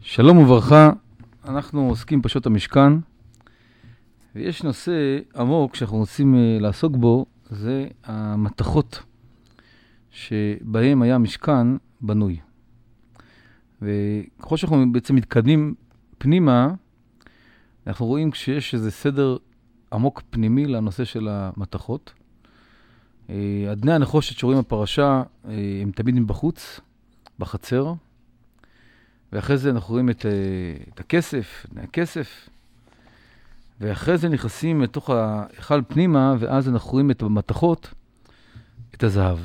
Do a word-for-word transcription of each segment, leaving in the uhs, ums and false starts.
שלום וברכה, אנחנו עוסקים פשוט המשכן, ויש נושא עמוק שאנחנו רוצים לעסוק בו, זה המתכות שבהם היה המשכן בנוי. וככל שאנחנו בעצם מתקדמים פנימה, אנחנו רואים כשיש איזה סדר עמוק פנימי לנושא של המתכות. אדני הנחושת שרואים בפרשה, הם תמיד בחוץ, בחצר, ואחרי זה אנחנו רואים את, את הכסף, את הכסף, ואחרי זה נכנסים לתוך ההיכל פנימה, ואז אנחנו רואים את המתכות, את הזהב.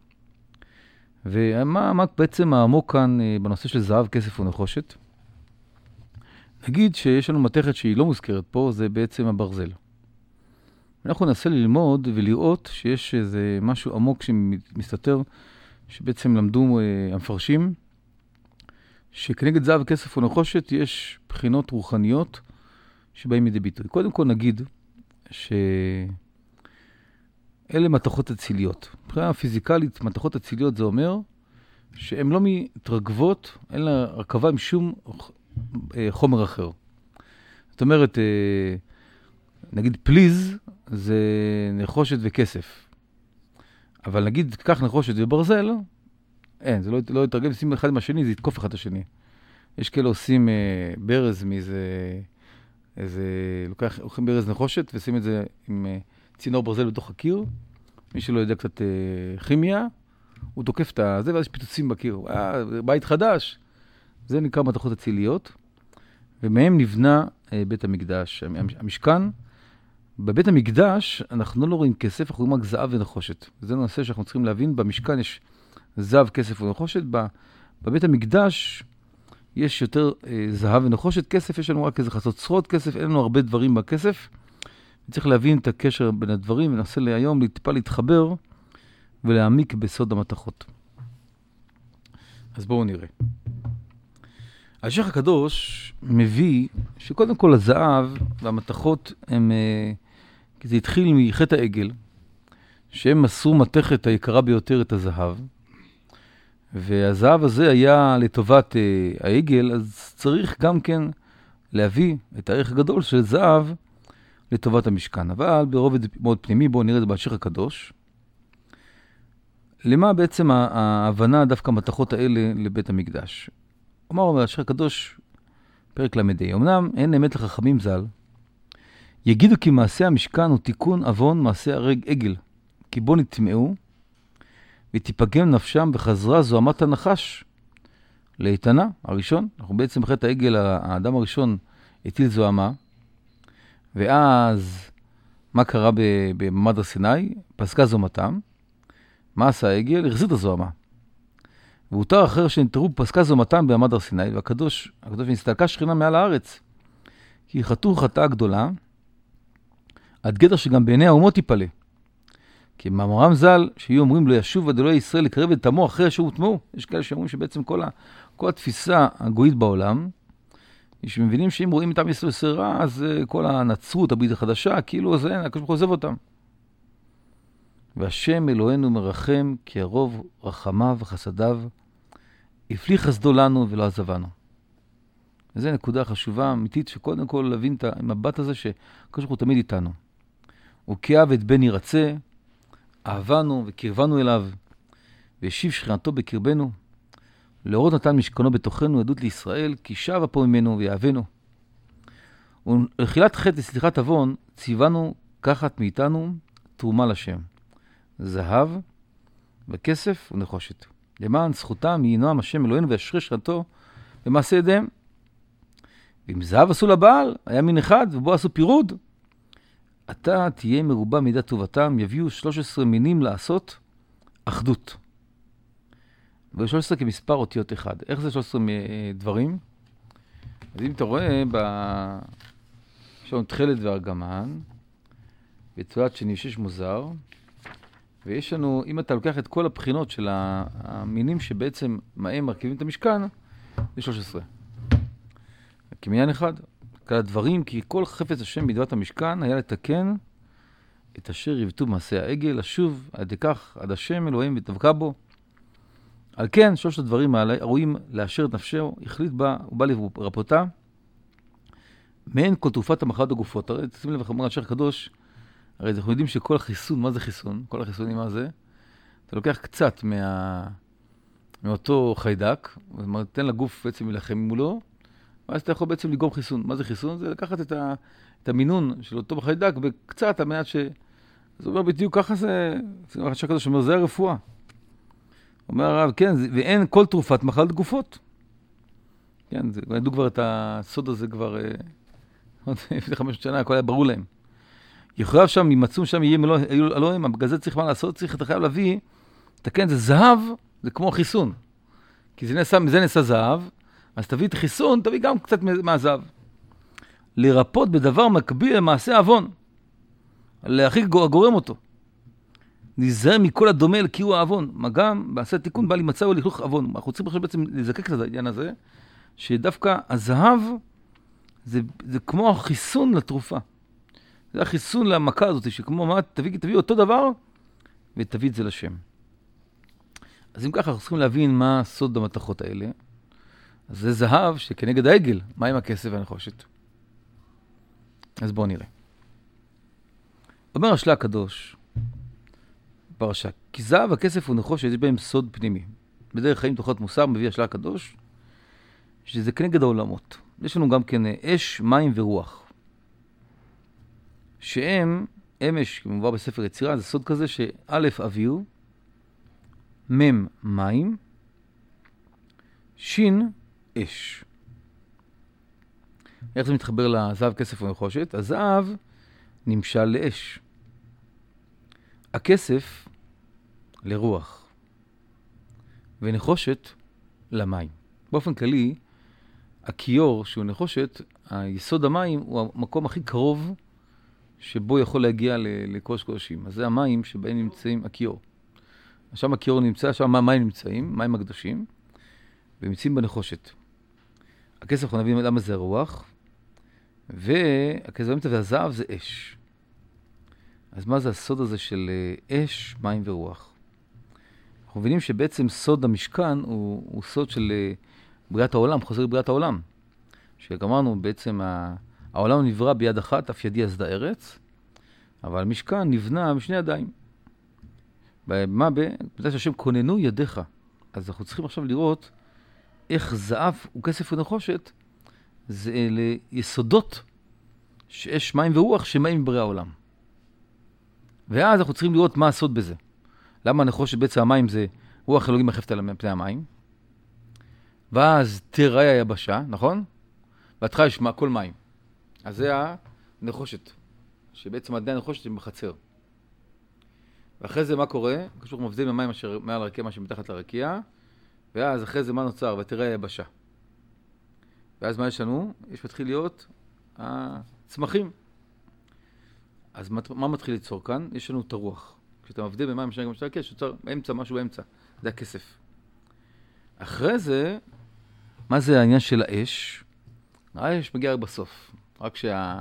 ומה מה בעצם העמוק כאן בנושא של זהב, כסף ונחושת? נגיד שיש לנו מתכת שהיא לא מוזכרת פה, זה בעצם הברזל. אנחנו ננסה ללמוד ולראות שיש איזה משהו עמוק שמסתתר, שבעצם למדו המפרשים, שכנגד זהב, כסף ונחושת יש בחינות רוחניות שבאים לידי ביטוי. קודם כל נגיד שאלה מתכות אציליות. מבחינה פיזיקלית, מתכות אציליות זה אומר שהן לא מתרכבות, אין לה רכבה עם שום חומר אחר. זאת אומרת, נגיד פליז זה נחושת וכסף. אבל נגיד כך נחושת וברזל, אין, זה לא, לא יתרגם, עושים אחד עם השני, זה יתקוף אחד השני. יש כאלה עושים אה, ברז מאיזה, איזה, לוקח, לוקחים ברז נחושת, ועושים את זה עם אה, צינור ברזל בתוך הקיר. מי שלא יודע קצת אה, כימיה, הוא תוקף את זה, ואז יש פיצוצים בקיר. אה, בית חדש. זה נקרא מתכות אציליות, ומהם נבנה אה, בית המקדש, המשכן. בבית המקדש אנחנו לא רואים כסף, אנחנו רואים רק זהב ונחושת. זה נושא שאנחנו צריכים להבין, במשכן יש זהב, כסף ונחושת. בבית המקדש יש יותר אה, זהב ונחושת. כסף יש לנו רק איזה חצוצרות כסף, אין לנו הרבה דברים בכסף. צריך להבין את הקשר בין הדברים, וננסה להיום טיפה להתחבר ולהעמיק בסוד המתכות. אז בואו נראה. השייח הקדוש מביא שקודם כל הזהב והמתכות הם, אה, כי זה התחיל מחטא העגל, שהם מסרו מתכת היקרה ביותר, את הזהב. והזהב הזה היה לטובת אה, העגל, אז צריך גם כן להביא את הערך הגדול של זהב לטובת המשכן. אבל ברובד מאוד פנימי, בואו נראה את זה בהשייח הקדוש. למה בעצם ההבנה דווקא המתכות האלה לבית המקדש? אומר בהשייח הקדוש, פרק למדי, אמנם אין אמת לחכמים ז"ל, יגידו כי מעשה המשכן הוא תיקון אבון מעשה הרג עגל, כי בו נטמעו, ותיפגם נפשם וחזרה זוהמת הנחש לאיתנה הראשון. אנחנו בעצם בחטא העגל, האדם הראשון הטיל זוהמה, ואז מה קרה במעמד הר סיני? פסקה זוהמתם. מה עשה העגל? החזיר את הזוהמה. והותר אחר שנתרו פסקה זוהמתם במעמד הר סיני, והקדוש, הקדוש נסתלקה שכינה מעל הארץ, כי חטאו חטאה גדולה, עד גדר שגם בעיני האומות יפלא. כי מאמרם ז"ל, שיהיו אומרים לא ישוב עד אלוהי ישראל לקרב את תמו אחרי שהוא טמאו. יש כאלה שאומרים שבעצם כל, ה, כל התפיסה הגויית בעולם, שמבינים שאם רואים את עם ישראל עושה רע, אז כל הנצרות, הברית החדשה, כאילו זה, הקדוש ברוך הוא עוזב אותם. והשם אלוהינו מרחם, כי הרוב רחמיו וחסדיו, הפליא חסדו לנו ולא עזבנו. וזו נקודה חשובה, אמיתית, שקודם כל להבין את המבט הזה, שהקדוש ברוך הוא תמיד איתנו. הוא כאב את בן ירצה, אהבנו וקרבנו אליו, והשיב שכינתו בקרבנו. להורות נתן משכנו בתוכנו עדות לישראל, כי שבה פה ממנו ויאהבנו. ולחילת חטא וסליחת עוון, ציוונו קחת מאיתנו תרומה לשם. זהב וכסף ונחושת. למען זכותם ינועם השם אלוהינו וישרה שכינתו במעשה ידיהם. ואם זהב עשו לבעל, היה מין אחד, ובו עשו פירוד. אתה תהיה מרובה מידת טובתם, יביאו שלוש עשרה מינים לעשות אחדות. ו-שלוש עשרה כמספר אותיות אחד. איך זה שלוש עשרה דברים? אז אם אתה רואה, ב... יש לנו תכלת וארגמן, בצורת שני שש מוזר, ויש לנו, אם אתה לוקח את כל הבחינות של המינים שבעצם מהם מרכיבים את המשכן, זה שלוש עשרה. כמניין אחד. כל הדברים, כי כל חפץ השם בדבת המשכן היה לתקן את אשר יבטו מעשה העגל, לשוב עד כך עד השם אלוהים ותבקע בו. על כן, שלושת הדברים האלה, הרואים לאשר את נפשו, החליט בה, הוא בא לרפותה, מעין כל תרופת המחלות הגופות. הרי תשימו לב, אומר השייח הקדוש, הרי אנחנו יודעים שכל החיסון, מה זה חיסון? כל החיסונים, מה זה? אתה לוקח קצת מה... מאותו חיידק, ותן לגוף בעצם להילחם מולו, ואז אתה יכול בעצם לגרום חיסון. מה זה חיסון? זה לקחת את, ה... את המינון של אותו חיידק בקצת, על מנת ש... זה אומר בדיוק ככה זה, זה השייח הקדוש אומר, זה הרפואה. אומר הרב, כן, זה... ואין כל תרופת מחלת גופות. כן, זה... ידעו כבר את הסוד הזה כבר, לפני חמש שנה, הכל היה ברור להם. יחויב שם, ימצאו שם, יהיה מלוא אלוהים, בגלל זה צריך מה לעשות, צריך, אתה חייב להביא, תקן, זה זהב, זה כמו חיסון. כי זה נעשה, מזה נעשה זהב, אז תביא את חיסון, תביא גם קצת מהזהב. לרפות בדבר מקביל למעשה אבון. להכי גורם אותו. נזהר מכל הדומה לקיוע האבון. מה גם, בעשה תיקון, בא להימצא או לכלוך אבון. אנחנו צריכים עכשיו בעצם לזקק את העניין הזה, שדווקא הזהב, זה, זה כמו החיסון לתרופה. זה החיסון למכה הזאת, שכמו מה, תביא, תביא אותו דבר, ותביא את זה לשם. אז אם ככה, אנחנו צריכים להבין מה סוד המתכות האלה. אז זה זהב שכנגד העגל, מה עם הכסף והנחושת? אז בואו נראה. אומר השלה הקדוש, פרשה, כי זהב, הכסף ונחושת, יש בהם סוד פנימי. בדרך חיים תורת מוסר, מביא השלה הקדוש, שזה כנגד העולמות. יש לנו גם כן אש, מים ורוח. שהם, אמש, כמובן בספר יצירה, זה סוד כזה שא' אוויר, מ' מים, ש' אש. איך זה מתחבר לזהב, כסף ונחושת? הזהב נמשל לאש. הכסף לרוח. ונחושת למים. באופן כללי, הכיור שהוא נחושת, היסוד המים הוא המקום הכי קרוב שבו יכול להגיע לקודש קודשים. אז זה המים שבהם נמצאים הכיור. שם הכיור נמצא, שם המים נמצאים, מים הקדושים, ונמצאים בנחושת. הכסף אנחנו נבין למה זה רוח, והכסף באמצע והזהב זה אש. אז מה זה הסוד הזה של אש, מים ורוח? אנחנו מבינים שבעצם סוד המשכן הוא, הוא סוד של בריאת העולם, חוזר בריאת העולם. שגמרנו בעצם העולם נברא ביד אחת, אף ידי עשתה ארץ, אבל המשכן נבנה משני ידיים. מה ב... בגלל שהשם כוננו ידיך. אז אנחנו צריכים עכשיו לראות איך זהב וכסף ונחושת זה אלה יסודות שיש מים ורוח שמים מבריאה העולם. ואז אנחנו צריכים לראות מה הסוד בזה. למה הנחושת בעצם המים זה רוח אלוהים מחפת על פני המים. ואז תראה היבשה, נכון? בהתחלה יש כל מים. אז זה הנחושת. שבעצם עדיין הנחושת היא בחצר. ואחרי זה מה קורה? כשאנחנו מבדילים המים אשר מעל הרקיע, מה שמתחת לרקיע. ואז אחרי זה מה נוצר? ותראה היבשה. ואז מה יש לנו? יש מתחיל להיות הצמחים. אז מה מתחיל ליצור כאן? יש לנו את הרוח. כשאתה מבדיל במים אשר מעל הרקיע, יש יוצר באמצע, משהו באמצע. זה הכסף. אחרי זה, מה זה העניין של האש? האש מגיע רק בסוף. רק שה...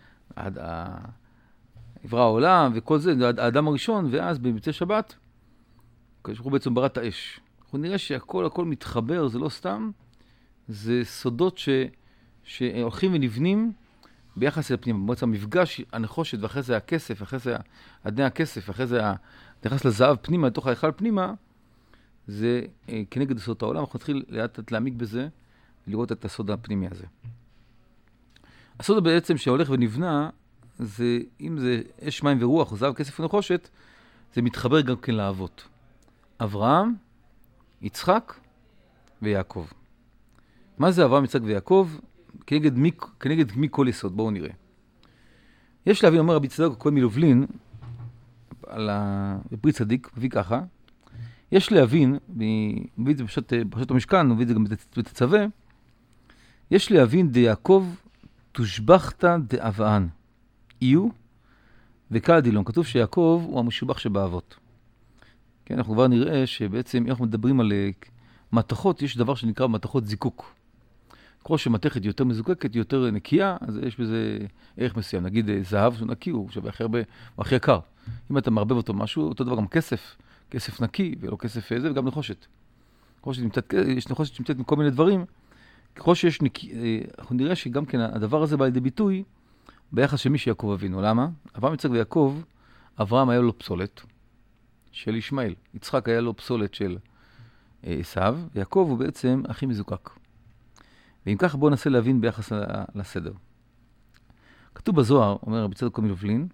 עברה העולם וכל זה, זה האדם הראשון, ואז במצא שבת, כשאנחנו בעצם בראת האש. אנחנו נראה שהכל הכל מתחבר, זה לא סתם, זה סודות ש... שהולכים ונבנים ביחס אל הפנימה. בעצם המפגש הנחושת, ואחרי זה הכסף, ואחרי זה עדני הכסף, ואחרי זה נכנס לזהב פנימה, לתוך ההיכל פנימה, זה כנגד סודות העולם. אנחנו נתחיל לאט להעמיק בזה, ולראות את הסוד הפנימי הזה. הסוד בעצם שהולך ונבנה, זה, אם זה אש, מים ורוח, או זהב, כסף ונחושת, זה מתחבר גם כן לאבות. אברהם, יצחק ויעקב. מה זה אברהם, יצחק ויעקב? כנגד מי, כנגד מי כל יסוד? בואו נראה. יש להבין, אומר רבי צדוק, הכהן מלובלין, על הפרי צדיק, מביא ככה, יש להבין, מביא את זה פשוט, פשוט המשכן, מביא את זה גם בתצווה, יש להבין דיעקב תושבחת דאבהן. איו וקל דילון. כתוב שיעקב הוא המשובח שבאבות. כן, אנחנו כבר נראה שבעצם אם אנחנו מדברים על מתכות, יש דבר שנקרא מתכות זיקוק. כמו שמתכת יותר מזוקקת, יותר נקייה, אז יש בזה ערך מסוים. נגיד זהב שהוא נקי, הוא שווה הכי הרבה, הוא הכי יקר. אם אתה מערבב אותו משהו, אותו דבר גם כסף. כסף נקי ולא כסף זה, וגם נחושת. נחושת נמצאת, יש נחושת שנמצאת מכל מיני דברים, ככל שיש, אנחנו נראה שגם כן הדבר הזה בא לידי ביטוי ביחס של מי שיעקב אבינו. למה? אברהם, יצחק ויעקב, אברהם היה לו פסולת של ישמעאל. יצחק היה לו פסולת של עשיו, ויעקב הוא בעצם הכי מזוקק. ואם כך בואו ננסה להבין ביחס לסדר. כתוב בזוהר, אומר רבי צדוק מלובלין,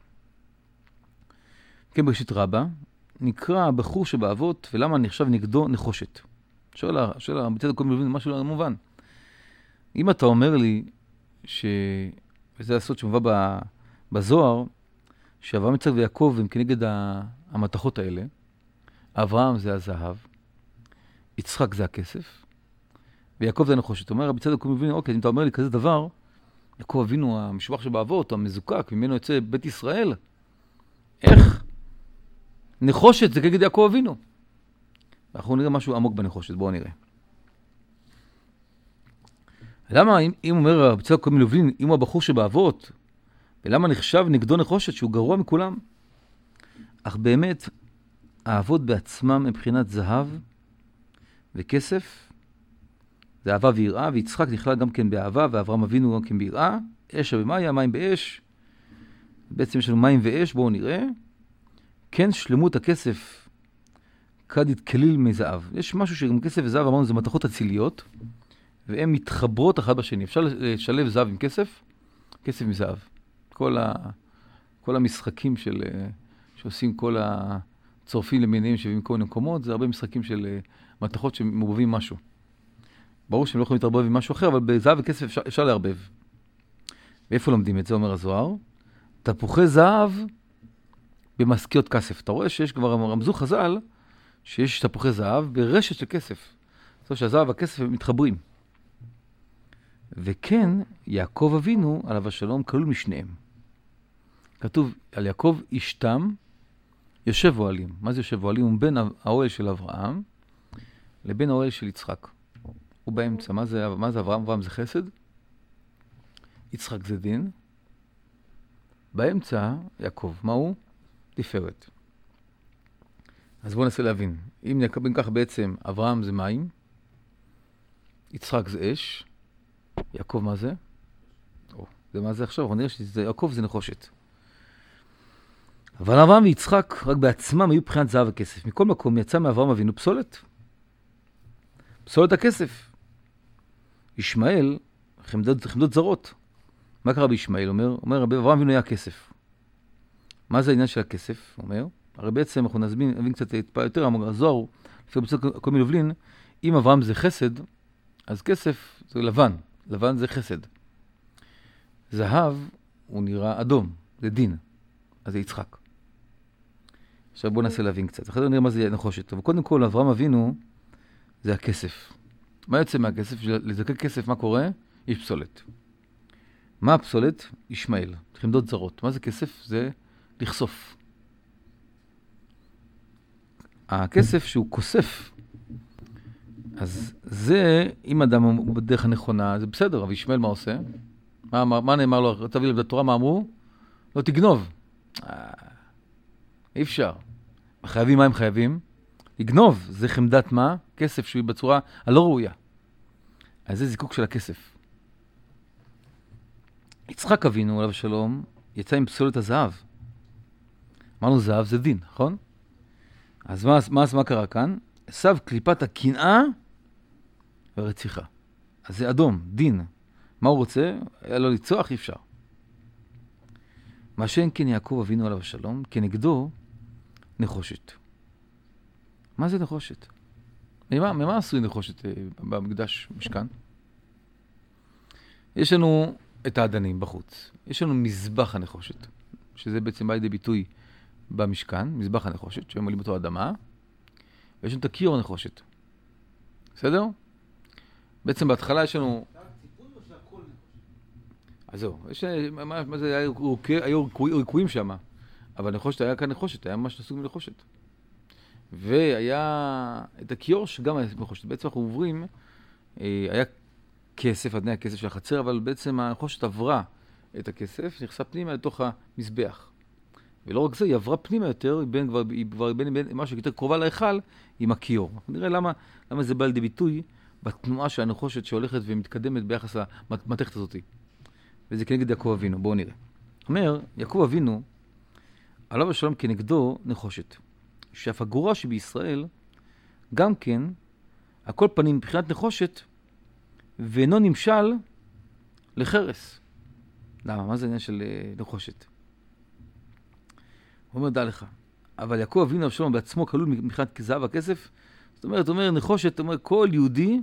כן בראשית רבה, נקרא הבחור שבאבות, ולמה נחשב נגדו נחושת? שואל רבי צדוק מלובלין, משהו לא מובן. אם אתה אומר לי, ש... וזה הסוד שמובא בזוהר, שאברהם, יצחק ויעקב הם כנגד המתכות האלה, אברהם זה הזהב, יצחק זה הכסף, ויעקב זה הנחושת. אומר רבי צדוק מלובלין, אוקיי, אם אתה אומר לי כזה דבר, יעקב אבינו המשובח שבאבות, המזוקק, ממנו יוצא בית ישראל, איך? נחושת זה כנגד יעקב אבינו. אנחנו נראה משהו עמוק בנחושת, בואו נראה. למה, אם, אם אומר רבי צדוק מלובלין, אם הוא הבחור שבאבות, ולמה נחשב נגדו נחושת שהוא גרוע מכולם? אך באמת, האבות בעצמם מבחינת זהב וכסף, זה אהבה ויראה, ויצחק נכלל גם כן באהבה, ואברהם אבינו גם כן ביראה, אש ובמאיה, מים באש, בעצם יש לנו מים ואש, בואו נראה. כן, שלמות הכסף כד יתכליל מזהב. יש משהו שגם כסף וזהב, אמרנו, זה מתכות אציליות, והן מתחברות אחת בשני. אפשר לשלב זהב עם כסף, כסף עם זהב. כל, ה, כל המשחקים של, שעושים כל הצורפים למיניהם שווים כל מיני מקומות, זה הרבה משחקים של מתכות שמעורבים משהו. ברור שהם לא יכולים להתערבב עם משהו אחר, אבל בזהב וכסף אפשר, אפשר להרבב. ואיפה לומדים את זה, אומר הזוהר? תפוחי זהב במשכיות כסף. אתה רואה שיש כבר רמזו חז"ל, שיש תפוחי זהב ברשת של כסף. זאת אומרת שהזהב והכסף מתחברים. וכן, יעקב אבינו, עליו השלום, כלול משניהם. כתוב על יעקב אשתם, יושב אוהלים. מה זה יושב אוהלים? הוא בין האוהל של אברהם לבין האוהל של יצחק. הוא באמצע. מה זה, מה זה אברהם? אברהם זה חסד. יצחק זה דין. באמצע, יעקב. מה הוא? תפארת. אז בואו ננסה להבין. אם נקבל כך בעצם, אברהם זה מים, יצחק זה אש, יעקב מה זה? או, זה מה זה עכשיו? אנחנו נראה שיעקב זה נחושת. אבל אברהם ויצחק רק בעצמם היו בחינת זהב וכסף. מכל מקום יצא מאברהם אבינו פסולת. פסולת הכסף. ישמעאל, חמדות, חמדות זרות. מה קרה בישמעאל? אומר, אומר רבי אברהם אבינו היה כסף. מה זה העניין של הכסף? אומר, הרי בעצם אנחנו נזמין, נבין קצת יותר, הזוהר, לפי כל מלובלין, אם אברהם זה חסד, אז כסף זה לבן. לבן זה חסד. זהב הוא נראה אדום, זה דין. אז זה יצחק. עכשיו בואו ננסה להבין קצת. אחרי זה נראה מה זה נחושת. אבל קודם כל, אברהם אבינו זה הכסף. מה יוצא מהכסף? לזקק כסף, מה קורה? יש פסולת. מה הפסולת? ישמעאל. חמדות זרות. מה זה כסף? זה לחשוף. הכסף שהוא כוסף, אז זה, אם אדם הוא בדרך הנכונה, זה בסדר, אבל ישמעאל מה עושה? מה, מה, מה נאמר לו? תביא לבד התורה, מה אמרו? לא תגנוב. אה, אי אפשר. חייבים, מה הם חייבים? לגנוב. זה חמדת מה? כסף שהוא בצורה הלא ראויה. אז זה זיקוק של הכסף. יצחק אבינו, עליו השלום, יצא עם פסולת הזהב. אמרנו זהב זה דין, נכון? אז מה, מה, מה קרה כאן? עשיו קליפת הקנאה ורציחה. אז זה אדום, דין. מה הוא רוצה? היה לו לצוח, אי אפשר. מה שאין כן יעקב אבינו עליו השלום, כנגדו נחושת. מה זה נחושת? ממה, ממה עשוי נחושת במקדש משכן? יש לנו את האדנים בחוץ. יש לנו מזבח הנחושת, שזה בעצם בא לידי ביטוי במשכן, מזבח הנחושת, שממלאים אותו אדמה, ויש לנו את הכיור הנחושת. בסדר? בעצם בהתחלה יש לנו... אז זהו, יש... מה, מה זה? היו ריקויים שם, אבל נחושת היה כאן נחושת, היה ממש סוג מנחושת. והיה את הכיור שגם היה נחושת. בעצם אנחנו עוברים, היה כסף, עדני הכסף של החצר, אבל בעצם הנחושת עברה את הכסף, נכנסה פנימה לתוך המזבח. ולא רק זה, היא עברה פנימה יותר, היא בין, כבר, היא כבר בין, בין משהו יותר קרובה להיכל, עם הכיור. נראה למה, למה זה בא לידי ביטוי בתנועה של הנחושת שהולכת ומתקדמת ביחס למתכת הזאת. וזה כנגד יעקב אבינו, בואו נראה. אומר, יעקב אבינו, עליו השלום כנגדו נחושת. שאף הגורה שבישראל, גם כן, הכל פנים מבחינת נחושת, ואינו נמשל לחרס. למה? מה זה העניין של נחושת? הוא אומר, דע לך. אבל יעקב אבינו אבשלום בעצמו כלול מבחינת זהב הכסף. זאת אומרת, הוא אומר, נחושת, הוא אומר, כל יהודי,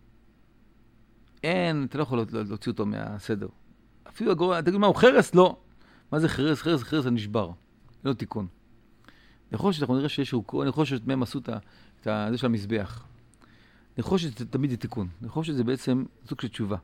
אין, אתה לא יכול להוציא אותו מהסדר. אפילו הגורם, תגיד מה, הוא חרס? לא. מה זה חרס? חרס, חרס, זה נשבר. זה לא תיקון. נחושת, אנחנו נראה שיש נחושת מהם עשו את זה של המזבח. נחושת זה תמיד תיקון. נחושת זה בעצם סוג של תשובה.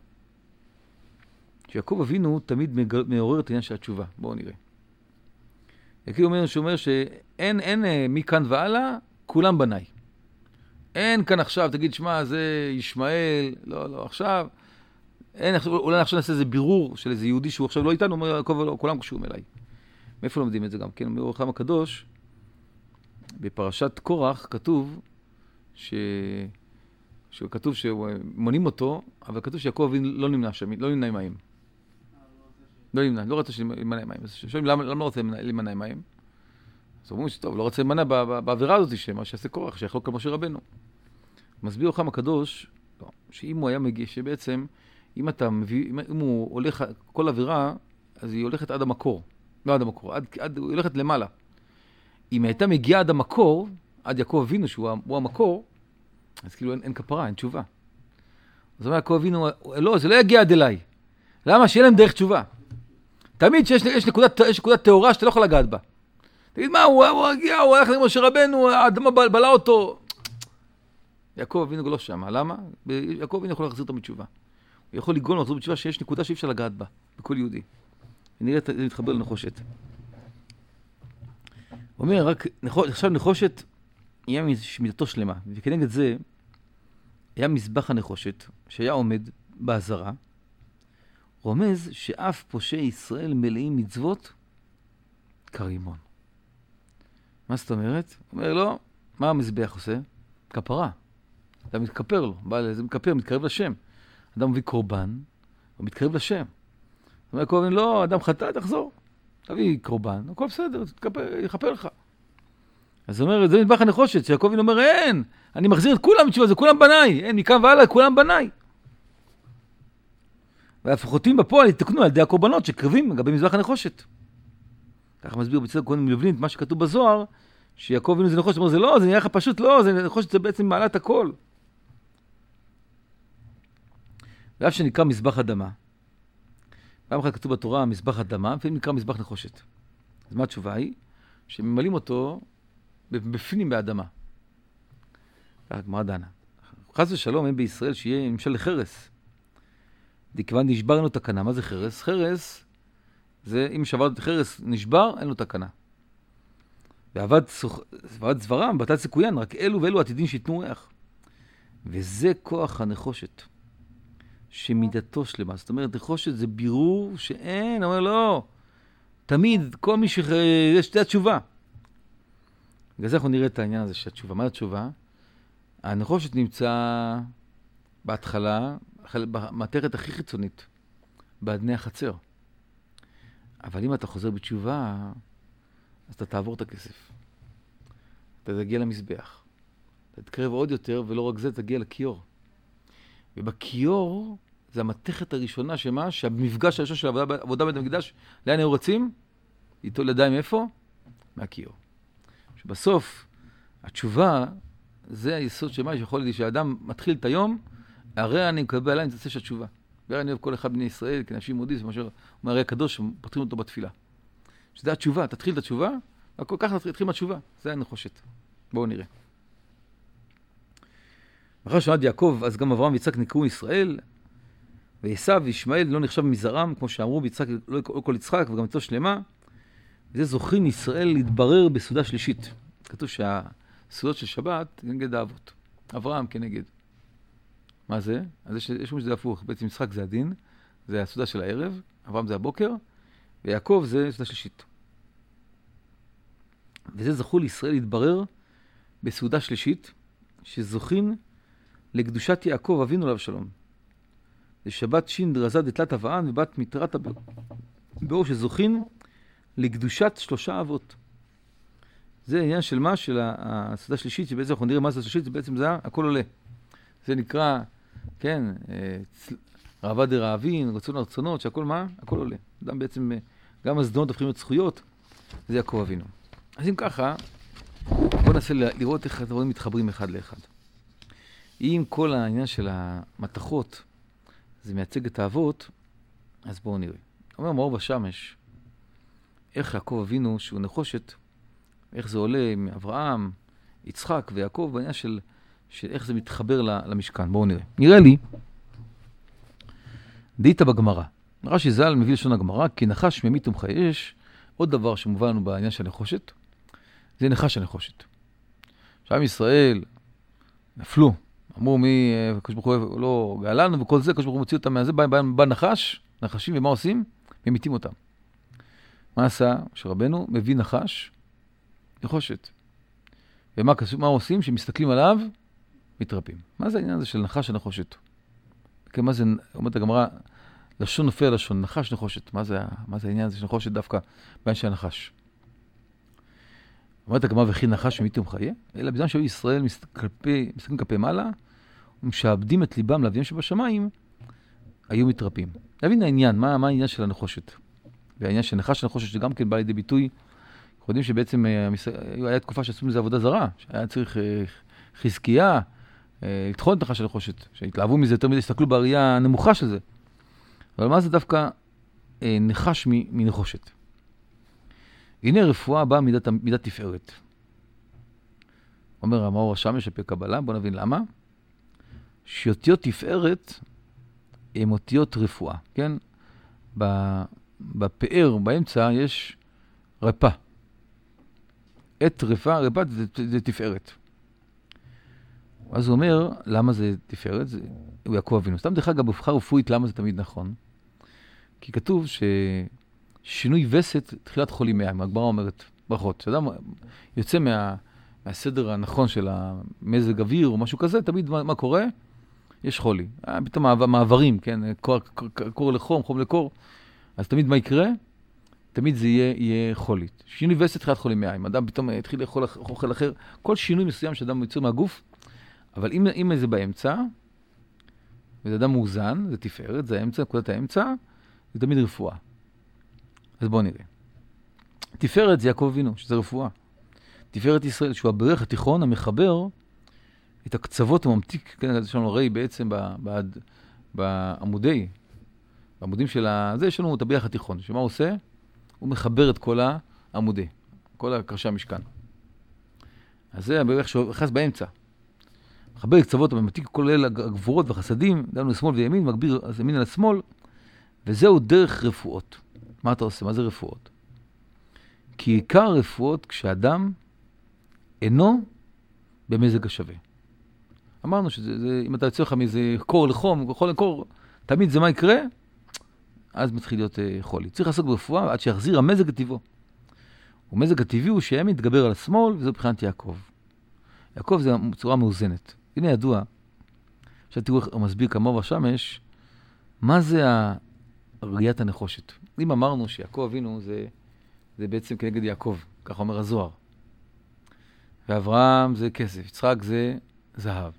שיעקב אבינו תמיד מעורר את העניין של התשובה. בואו נראה. יעקב אומר שאומר שאין, אין מכאן והלאה, כולם בניי. אין כאן עכשיו, תגיד, שמה, זה ישמעאל, לא, לא, עכשיו, אין, אולי עכשיו נעשה איזה בירור של איזה יהודי שהוא עכשיו לא איתנו, אומר, יעקב, כולם קשורים אליי. מאיפה לומדים את זה גם? כן, אומר אורחם הקדוש, בפרשת קורח כתוב, ש... שכתוב שמונים אותו, אבל כתוב שיעקב אבינו לא נמנע שם, לא נמנע עם מים. לא נמנע, לא רצה להימנע עם מים. שואלים, למה, למה לא רוצה להימנע עם מים? אז אומרים שטוב, לא רוצה להימנע בעבירה הזאת, שמה שעשה קורח, שיחלוק על משה רבנו. מסביר אורחם הקדוש, שאם הוא היה מגיע, שבעצם, אם אתה מביא, אם הוא הולך, כל עבירה, אז היא הולכת עד המקור. לא עד המקור, עד, עד, היא הולכת למעלה. אם הייתה מגיעה עד המקור, עד יעקב אבינו שהוא הוא המקור, אז כאילו אין, אין כפרה, אין תשובה. אז אומר יעקב אבינו, לא, זה לא יגיע עד אליי. למה? שיהיה להם דרך תשובה. תמיד שיש יש נקודת, יש נקודת תאורה שאתה לא יכול לגעת בה. תגיד, מה, הוא, הוא הגיע, הוא הלך למשה רבנו, האדמה בלעה אותו. יעקב אבינו לא שם. למה? יעקב אבינו יכול להחזיר אותו בתשובה. הוא יכול לגרום לחזור בתשובה שיש נקודה שאי אפשר לגעת בה, בכל יהודי. ונראה, זה מתחבר לנחושת. הוא אומר, רק, עכשיו נחושת, היה מידתו שלמה, וכנגד זה, היה מזבח הנחושת, שהיה עומד בעזרה, רומז שאף פושעי ישראל מלאים מצוות כרימון. מה זאת אומרת? הוא אומר, לא, מה המזבח עושה? כפרה. אתה מתכפר לו, זה מתכפר, מתקרב לשם. אדם מביא קורבן, הוא מתקרב לשם. הוא אומר, קורבן, לא, אדם חטא, תחזור. תביא קורבן, הכל בסדר, יכפר לך. אז הוא אומר, זה מזבח הנחושת, שיעקב אבינו אומר, אין, אני מחזיר את כולם בתשובה, זה כולם בניי, אין, מכאן והלאה, כולם בניי. והפחותים בפועל יתקנו על ידי הקורבנות שקרבים לגבי מזבח הנחושת. ככה מסביר בצדק כהן מלובלין את מה שכתוב בזוהר, שיעקב אבינו זה נחושת, הוא אומר, זה לא, זה נראה לך פשוט לא, זה נחושת, זה בעצם מעלת הכל. ואף שנקרא מזבח אדמה. פעם אחת כתוב בתורה מזבח אדמה, ולפעמים נקרא מזבח נחושת. אז מה התשובה היא? שממלאים אותו בפנים באדמה. הגמרא דנה. חס ושלום אין בישראל שיהיה למשל לחרס. דכיוון נשבר אין לו תקנה. מה זה חרס? חרס זה אם שבר חרס נשבר אין לו תקנה. ועבד זברם בתת סיכוין, רק אלו ואלו עתידין שיתנו ריח. וזה כוח הנחושת. שמידתו שלמה. זאת אומרת, נחושת זה בירור שאין, אומר לא. תמיד, כל מי שיש שתי התשובה. בגלל זה אנחנו נראה את העניין הזה שהתשובה. מה התשובה? הנחושת נמצא בהתחלה, במתכת הכי חיצונית, באדני החצר. אבל אם אתה חוזר בתשובה, אז אתה תעבור את הכסף. אתה תגיע למזבח. אתה תקרב עוד יותר, ולא רק זה, תגיע לכיור. ובכיור, זה המתכת הראשונה שמה? שהמפגש הראשון של העבודה, עבודה בית המקדש, לאן היו רצים? איתו לידיים איפה? מהכיור. שבסוף, התשובה, זה היסוד שמה שיכול להיות שהאדם מתחיל את היום, הרי אני מקבל עליי, אני תעשה של התשובה. והרי אני אוהב כל אחד בני ישראל, כנפשי מודי, זה מאשר, אומר הרי הקדוש, פותחים אותו בתפילה. שזה התשובה, תתחיל את התשובה, וכל כך תתחיל מהתשובה. זה הנחושת. בואו נראה. אחרי שנולד יעקב, אז גם אברהם ויצחק נקראו ישראל, ועשיו וישמעאל לא נחשב מזרעם, כמו שאמרו, ויצחק לא כל יצחק, וגם אצלו שלמה. וזה זוכים ישראל להתברר בסעודה שלישית. כתוב שהסעודות של שבת כנגד האבות. אברהם כנגד. מה זה? אז יש, יש משהו שזה הפוך. בעצם יצחק זה הדין, זה הסעודה של הערב, אברהם זה הבוקר, ויעקב זה סעודה שלישית. וזה זכו לישראל להתברר בסעודה שלישית, שזוכין לקדושת יעקב אבינו עליו שלום. זה שבת שין דרזה דתלת אבען ובת מתרת באור שזוכין לקדושת שלושה אבות. זה העניין של מה? של הסעודה השלישית, שבעצם אנחנו נראה מה זה השלישית, זה בעצם זה הכל עולה. זה נקרא, כן, ראווה דרעבין, רצון הרצונות, שהכל מה? הכל עולה. אדם בעצם, גם הזדונות הופכים להיות זכויות, זה יעקב אבינו. אז אם ככה, בואו ננסה לראות איך הדברים מתחברים אחד לאחד. אם כל העניין של המתכות, זה מייצג את האבות, אז בואו נראה. אומר מאור בשמש, איך יעקב אבינו, שהוא נחושת, איך זה עולה מאברהם, יצחק ויעקב, בעניין של, של איך זה מתחבר למשכן. בואו נראה. נראה לי, דאיתא בגמרא. רש"י ז"ל מביא לשון הגמרא, כי נחש ממית ומחיה. יש עוד דבר שמובא לנו בעניין של נחושת, זה נחש הנחושת. שעם ישראל נפלו, אמרו מי, הקדוש ברוך הוא לא גאלנו וכל זה, הקדוש ברוך הוא מוציא אותם מהזה, בא, בא, בא נחש, נחשים, ומה עושים? ממיתים אותם. מה עשה? שרבנו מביא נחש, נחושת. ומה מה עושים? שמסתכלים עליו, מתרפים. מה זה העניין הזה של נחש הנחושת? כן, מה זה, אומרת הגמרא, לשון נופל על לשון, נחש נחושת. מה זה, מה זה העניין הזה של נחושת דווקא בעניין של הנחש? אומרת הגמרא, וכי נחש ממיתים ומחיה? אלא בזמן שהיו ישראל מסתכלים כלפי מעלה, ומשעבדים את ליבם לאביהם שבשמיים, היו מתרפים. להבין העניין, מה, מה העניין של הנחושת? והעניין של נחש הנחושת, שגם כן בא לידי ביטוי, אנחנו יודעים שבעצם היה תקופה שעשו מזה עבודה זרה, שהיה צריך חזקיה, לתחון את נחש הנחושת, שהתלהבו מזה יותר מדי, הסתכלו בראייה הנמוכה של זה. אבל מה זה דווקא נחש מנחושת? הנה רפואה באה מידת, מידת תפארת. אומר המאור השמש בפי קבלה, בוא נבין למה. שאותיות תפארת הן אותיות רפואה, כן? בפאר, באמצע, יש רפא. עת רפא, רפא זה, זה תפארת. אז הוא אומר, למה זה תפארת? זה, הוא יעקב אבינו. סתם דרך אגב, בבחינה רפואית, למה זה תמיד נכון? כי כתוב ששינוי וסת, תחילת חולי מים, הגמרא אומרת, ברכות. שאדם יוצא מה, מהסדר הנכון של המזג אוויר או משהו כזה, תמיד מה, מה קורה? יש חולי. פתאום מעברים, כן? קור, קור, קור לחום, חום לקור. אז תמיד מה יקרה? תמיד זה יהיה, יהיה חולית. שינוי וסת, תחילת חולי מים. אדם פתאום התחיל לאכול אוכל אחר. כל שינוי מסוים שאדם יוצא מהגוף, אבל אם, אם זה באמצע, וזה אדם מאוזן, זה תפארת, זה האמצע, נקודת האמצע, זה תמיד רפואה. אז בואו נראה. תפארת זה יעקב אבינו, שזה רפואה. תפארת ישראל, שהוא הברך התיכון המחבר את הקצוות הממתיק, כן, יש לנו הרי בעצם בעד, בעמודי, בעמודים של זה, יש לנו את הברך התיכון, שמה הוא עושה? הוא מחבר את כל העמודי, כל הקרשי המשכן. אז זה הברך שהוא נכנס באמצע. מחבר קצוות הממתיק, כולל הגבורות והחסדים, דנו לשמאל וימין, מגביר אז ימין על השמאל, וזהו דרך רפואות. מה אתה עושה? מה זה רפואות? כי עיקר רפואות כשאדם אינו במזג השווה. אמרנו שזה, זה, אם אתה יוצא לך מאיזה קור לחום, חול לקור, תמיד זה מה יקרה? אז מתחיל להיות uh, חולי. צריך לעסוק ברפואה עד שיחזיר המזג הטבעו. ומזג הטבעי הוא שהם מתגבר על השמאל, וזו מבחינת יעקב. יעקב זה צורה מאוזנת. הנה ידוע, עכשיו תראו איך הוא מסביר כמוהו בשמש, מה זה ראיית הנחושת. אם אמרנו שיעקב אבינו זה, זה בעצם כנגד יעקב, ככה אומר הזוהר. ואברהם זה כסף, יצחק זה זהב.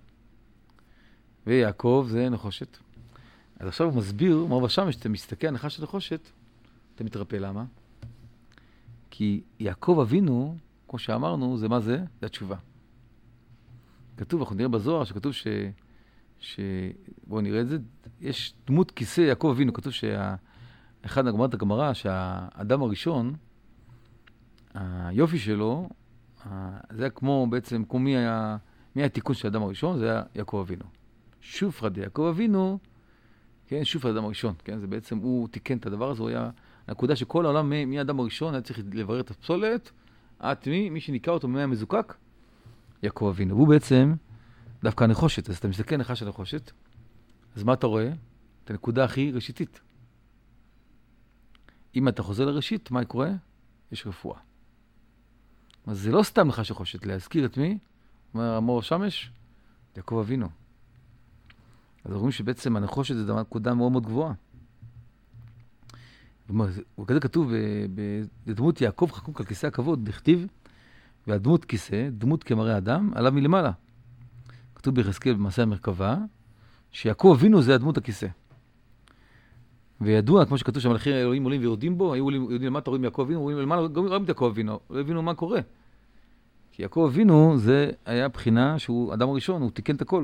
ויעקב זה נחושת. אז עכשיו הוא מסביר, מה בשמש, שאתה מסתכל על נחש של נחושת, אתה מתרפא, למה? כי יעקב אבינו, כמו שאמרנו, זה מה זה? זה התשובה. כתוב, אנחנו נראה בזוהר, שכתוב ש... ש... בואו נראה את זה, יש דמות כיסא יעקב אבינו, כתוב שאחד הגמרת הגמרא, שהאדם הראשון, היופי שלו, זה היה כמו בעצם, כמו מי היה, מי היה התיקון של האדם הראשון, זה היה יעקב אבינו. שופרא דיעקב אבינו, כן, שופרא האדם הראשון, כן, זה בעצם, הוא תיקן את הדבר הזה, הוא היה הנקודה שכל העולם, מי, מי האדם הראשון, היה צריך לברר את הפסולת, עד מי, מי שניקה אותו, מי היה מזוקק, יעקב אבינו. והוא בעצם, דווקא הנחושת, אז אתה מסתכל נחש הנחושת, אז מה אתה רואה? את הנקודה הכי ראשיתית. אם אתה חוזר לראשית, מה יקורה? יש רפואה. אז זה לא סתם נחש נחושת, להזכיר את מי? אומר אמור שמש, יעקב אבינו. אז רואים שבעצם הנחושת זה נקודה מאוד מאוד גבוהה. וכזה כתוב, בדמות יעקב חקוק על כיסא הכבוד, בכתיב, והדמות כיסא, דמות כמראה אדם, עליו מלמעלה. כתוב ביחזקאל במעשה המרכבה, שיעקב אבינו זה הדמות הכיסא. וידוע, כמו שכתוב שהמלאכים האלוהים עולים ויורדים בו, היו יודעים למטה, רואים יעקב אבינו, רואים למעלה, גם רואים את יעקב אבינו, לא הבינו מה קורה. כי יעקב אבינו זה היה בחינה שהוא אדם הראשון, הוא תיקן את הכל.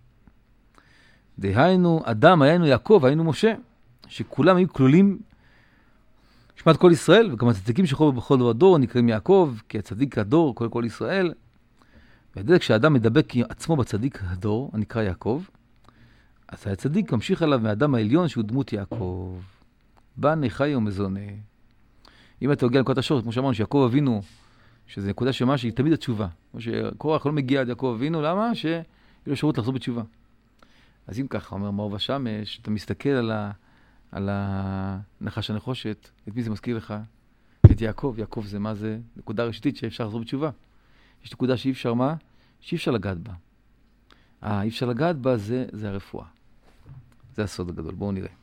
דהיינו, אדם היינו יעקב, היינו משה, שכולם היו כלולים שמעת כל ישראל, וגם הצדיקים שחור בכל הדור נקראים יעקב, כי הצדיק הדור, כל כל ישראל. והדרך כשאדם מדבק עצמו בצדיק הדור, הנקרא יעקב, אז הצדיק ממשיך עליו מהאדם העליון שהוא דמות יעקב. בני חי ומזונה. אם אתה הגיע לנקודת השורש, כמו שאמרנו, שיעקב אבינו, שזה נקודה שמה שהיא תמיד התשובה. כמו שקורח לא מגיע עד יעקב אבינו, למה? שיהיה לו אפשרות לחזור בתשובה. אז אם ככה, אומר מאור ושמש, אתה מסתכל על ה... על הנחש הנחושת, את מי זה מזכיר לך? את יעקב. יעקב זה מה זה? נקודה ראשית שאפשר לחזור בתשובה. יש נקודה שאי אפשר מה? שאי אפשר לגעת בה. אה, אי אפשר לגעת בה, זה, זה הרפואה. זה הסוד הגדול. בואו נראה.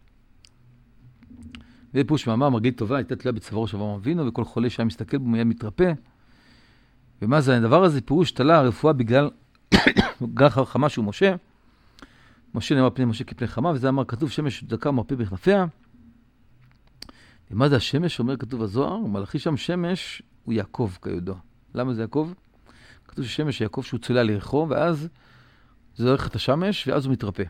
ופוש מאמר, מרגיל טובה, הייתה תלויה בצווארו של אברהם אבינו, וכל חולה שהיה מסתכל בו מיד מתרפא. ומה זה הדבר הזה? פירוש תלה הרפואה בגלל בגלל חמה שהוא משה. משה נאמר פני משה כפני חמה, וזה אמר כתוב שמש דקה מרפא בכנפיה. ומה זה השמש? אומר כתוב הזוהר, מלאכי שם שמש הוא יעקב כידוע. למה זה יעקב? כתוב ששמש יעקב שהוא צולע לירכו, ואז זה הולך את השמש, ואז הוא מתרפא.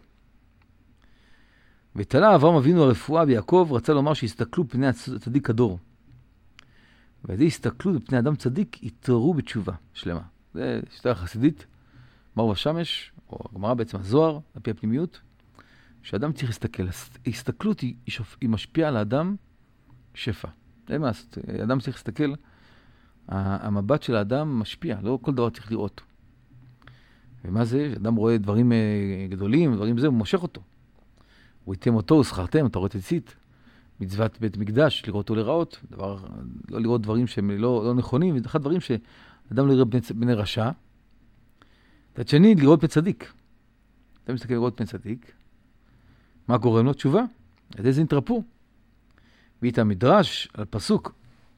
ותלה אברהם אבינו הרפואה ביעקב, רצה לומר שהסתכלו פני הצדיק הדור. ועדי הסתכלו בפני אדם צדיק, יתעוררו בתשובה שלמה. זה שיטה חסידית, מאור ושמש, או הגמרא בעצם הזוהר, על פי הפנימיות, שאדם צריך להסתכל. ההסתכלות היא, היא משפיעה על האדם שפע. אין מה לעשות, האדם צריך להסתכל, המבט של האדם משפיע, לא כל דבר צריך לראות. ומה זה? אדם רואה דברים גדולים, דברים זה, הוא מושך אותו. הוא ייתם אותו, הוא שכרתם, אתה רואה את הציט. מצוות בית מקדש, לראות או לראות, דבר, לא לראות דברים שהם לא, לא נכונים, ואחד דברים שאדם לא יראה בני, בני רשע. את שני, לראות פני צדיק. אתה מסתכל לראות פני צדיק, מה גורם לו? תשובה. עד איזה נתרפו. ואיתה מדרש על פסוק,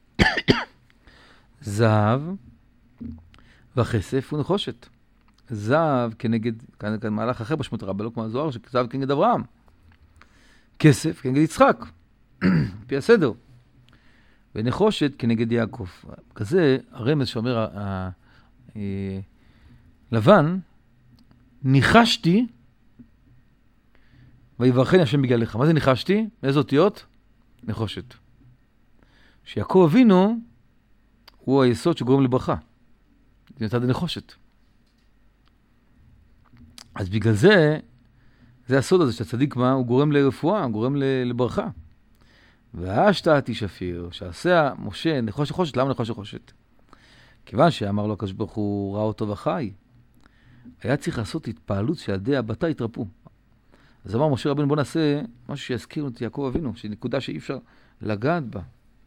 זהב וכסף ונחושת. זהב כנגד, כאן, כאן מהלך אחר בשמות רבה, לא כמו הזוהר, שזהב כנגד אברהם. כסף כנגד יצחק, פי הסדר. ונחושת כנגד יעקב. כזה הרמז שאומר לבן, ניחשתי ויברכני השם בגללך. מה זה ניחשתי? מאיזה אותיות? נחושת. שיעקב אבינו הוא היסוד שגורם לברכה. זה נתן נחושת. אז בגלל זה, זה הסוד הזה שהצדיק מה? הוא גורם לרפואה, הוא גורם לברכה. והשתעתי שפיר, שעשה משה נחושת נחושת, למה נחושת נחושת? כיוון שאמר לו הקדוש ברוך הוא ראה אותו וחי, היה צריך לעשות התפעלות שילדי הבתה יתרפו. אז אמר משה רבנו בוא נעשה משהו שיזכיר את יעקב אבינו, שנקודה שאי אפשר לגעת בה.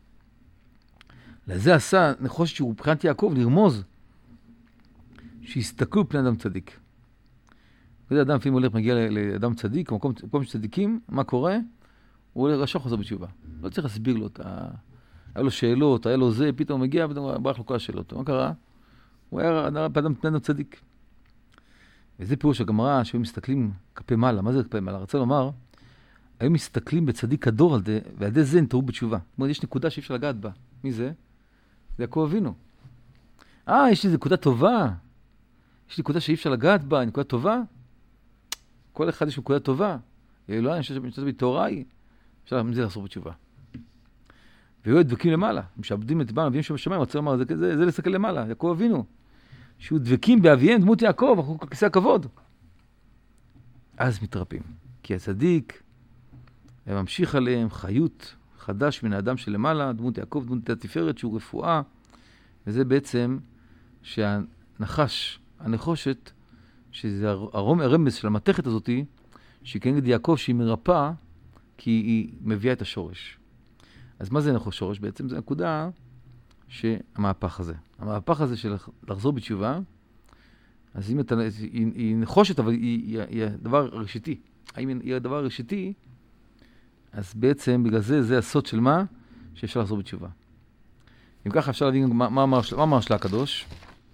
לזה עשה נחושת שהוא מבחינת יעקב לרמוז, שיסתכלו פני אדם צדיק. וזה אדם לפעמים הולך מגיע לאדם צדיק, במקום, במקום שצדיקים, מה קורה? הוא הולך רשע חוזר בתשובה. לא צריך להסביר לו, היה לו שאלות, היה לו זה, פתאום הוא מגיע, פתאום הוא ברח לו כל השאלות. מה קרה? הוא היה אדם, אדם צדיק. וזה פירוש הגמרא שהיו מסתכלים כלפי מעלה. מה זה כלפי מעלה? רצה לומר, היו מסתכלים בצדיק הדור על זה, ועל זה זה נתראו בתשובה. זאת אומרת, יש נקודה שאי אפשר לגעת בה. מי זה? זה יעקב אבינו. אה, יש לי נקודה טובה. יש לי נקודה שאי אפשר לגעת בה, נקודה טובה. כל אחד יש נקודה טובה. לא, אני חושב שבנצאת בתאוריי, אפשר עם זה לעשות בתשובה. והיו דבקים למעלה. משעבדים את בעל, אביהם שבשמיים, רצה לומר, זה, זה, זה לסתכל למעלה, יעקב אבינו. שהוא דבקים באביהם, דמות יעקב, אחו ככיסא הכבוד. אז מתרפים. כי הצדיק, הם ממשיך עליהם חיות חדש מן האדם שלמעלה, דמות יעקב, דמות התפארת, שהוא רפואה. וזה בעצם שהנחש, הנחושת, שזה הרום, הרמז של המתכת הזאת, שהיא כנגד יעקב, שהיא מרפאה, כי היא מביאה את השורש. אז מה זה נחוש שורש? בעצם זו נקודה שהמהפך הזה. המהפך הזה של לחזור בתשובה, אז אם אתה, היא, היא נחושת, אבל היא, היא, היא הדבר הראשיתי. האם היא הדבר הראשיתי, אז בעצם בגלל זה, זה הסוד של מה? שאפשר לחזור בתשובה. אם ככה אפשר להבין מה, מה, מה, מה אמר שלה הקדוש.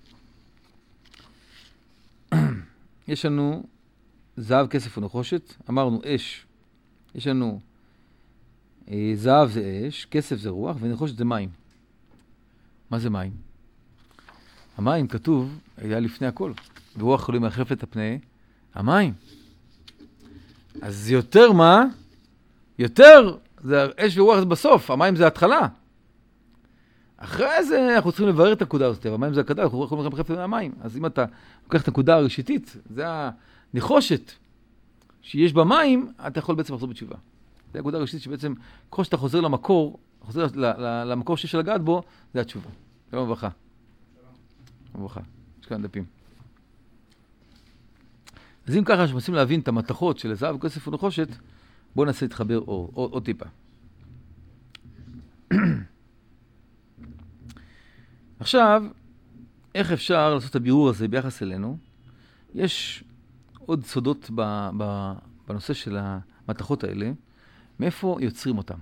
יש לנו זהב, כסף ונחושת, אמרנו אש. יש לנו אה, זהב זה אש, כסף זה רוח, ונחושת זה מים. מה זה מים? המים כתוב, היה לפני הכל. ורוח יכולים להחרף את הפני המים. אז יותר מה? יותר, זה אש ורוח זה בסוף, המים זה ההתחלה. אחרי זה אנחנו צריכים לברר את הנקודה הזאת, המים זה הקדה, אנחנו יכולים להחרף את המים. אז אם אתה לוקח את הנקודה הראשיתית, זה הנחושת שיש במים, אתה יכול בעצם לחזור בתשובה. זה הנקודה הראשיתית שבעצם, ככל שאתה חוזר למקור, חוזר למקור שיש לגעת בו, זה התשובה. שלום וברכה. שלום וברכה. יש כאן דפים. אז אם ככה שמנסים להבין את המתכות של זהב, כסף ונחושת, בואו ננסה להתחבר עוד, עוד, עוד טיפה. עכשיו, איך אפשר לעשות את הבירור הזה ביחס אלינו? יש עוד סודות ב, ב, בנושא של המתכות האלה. מאיפה יוצרים אותם?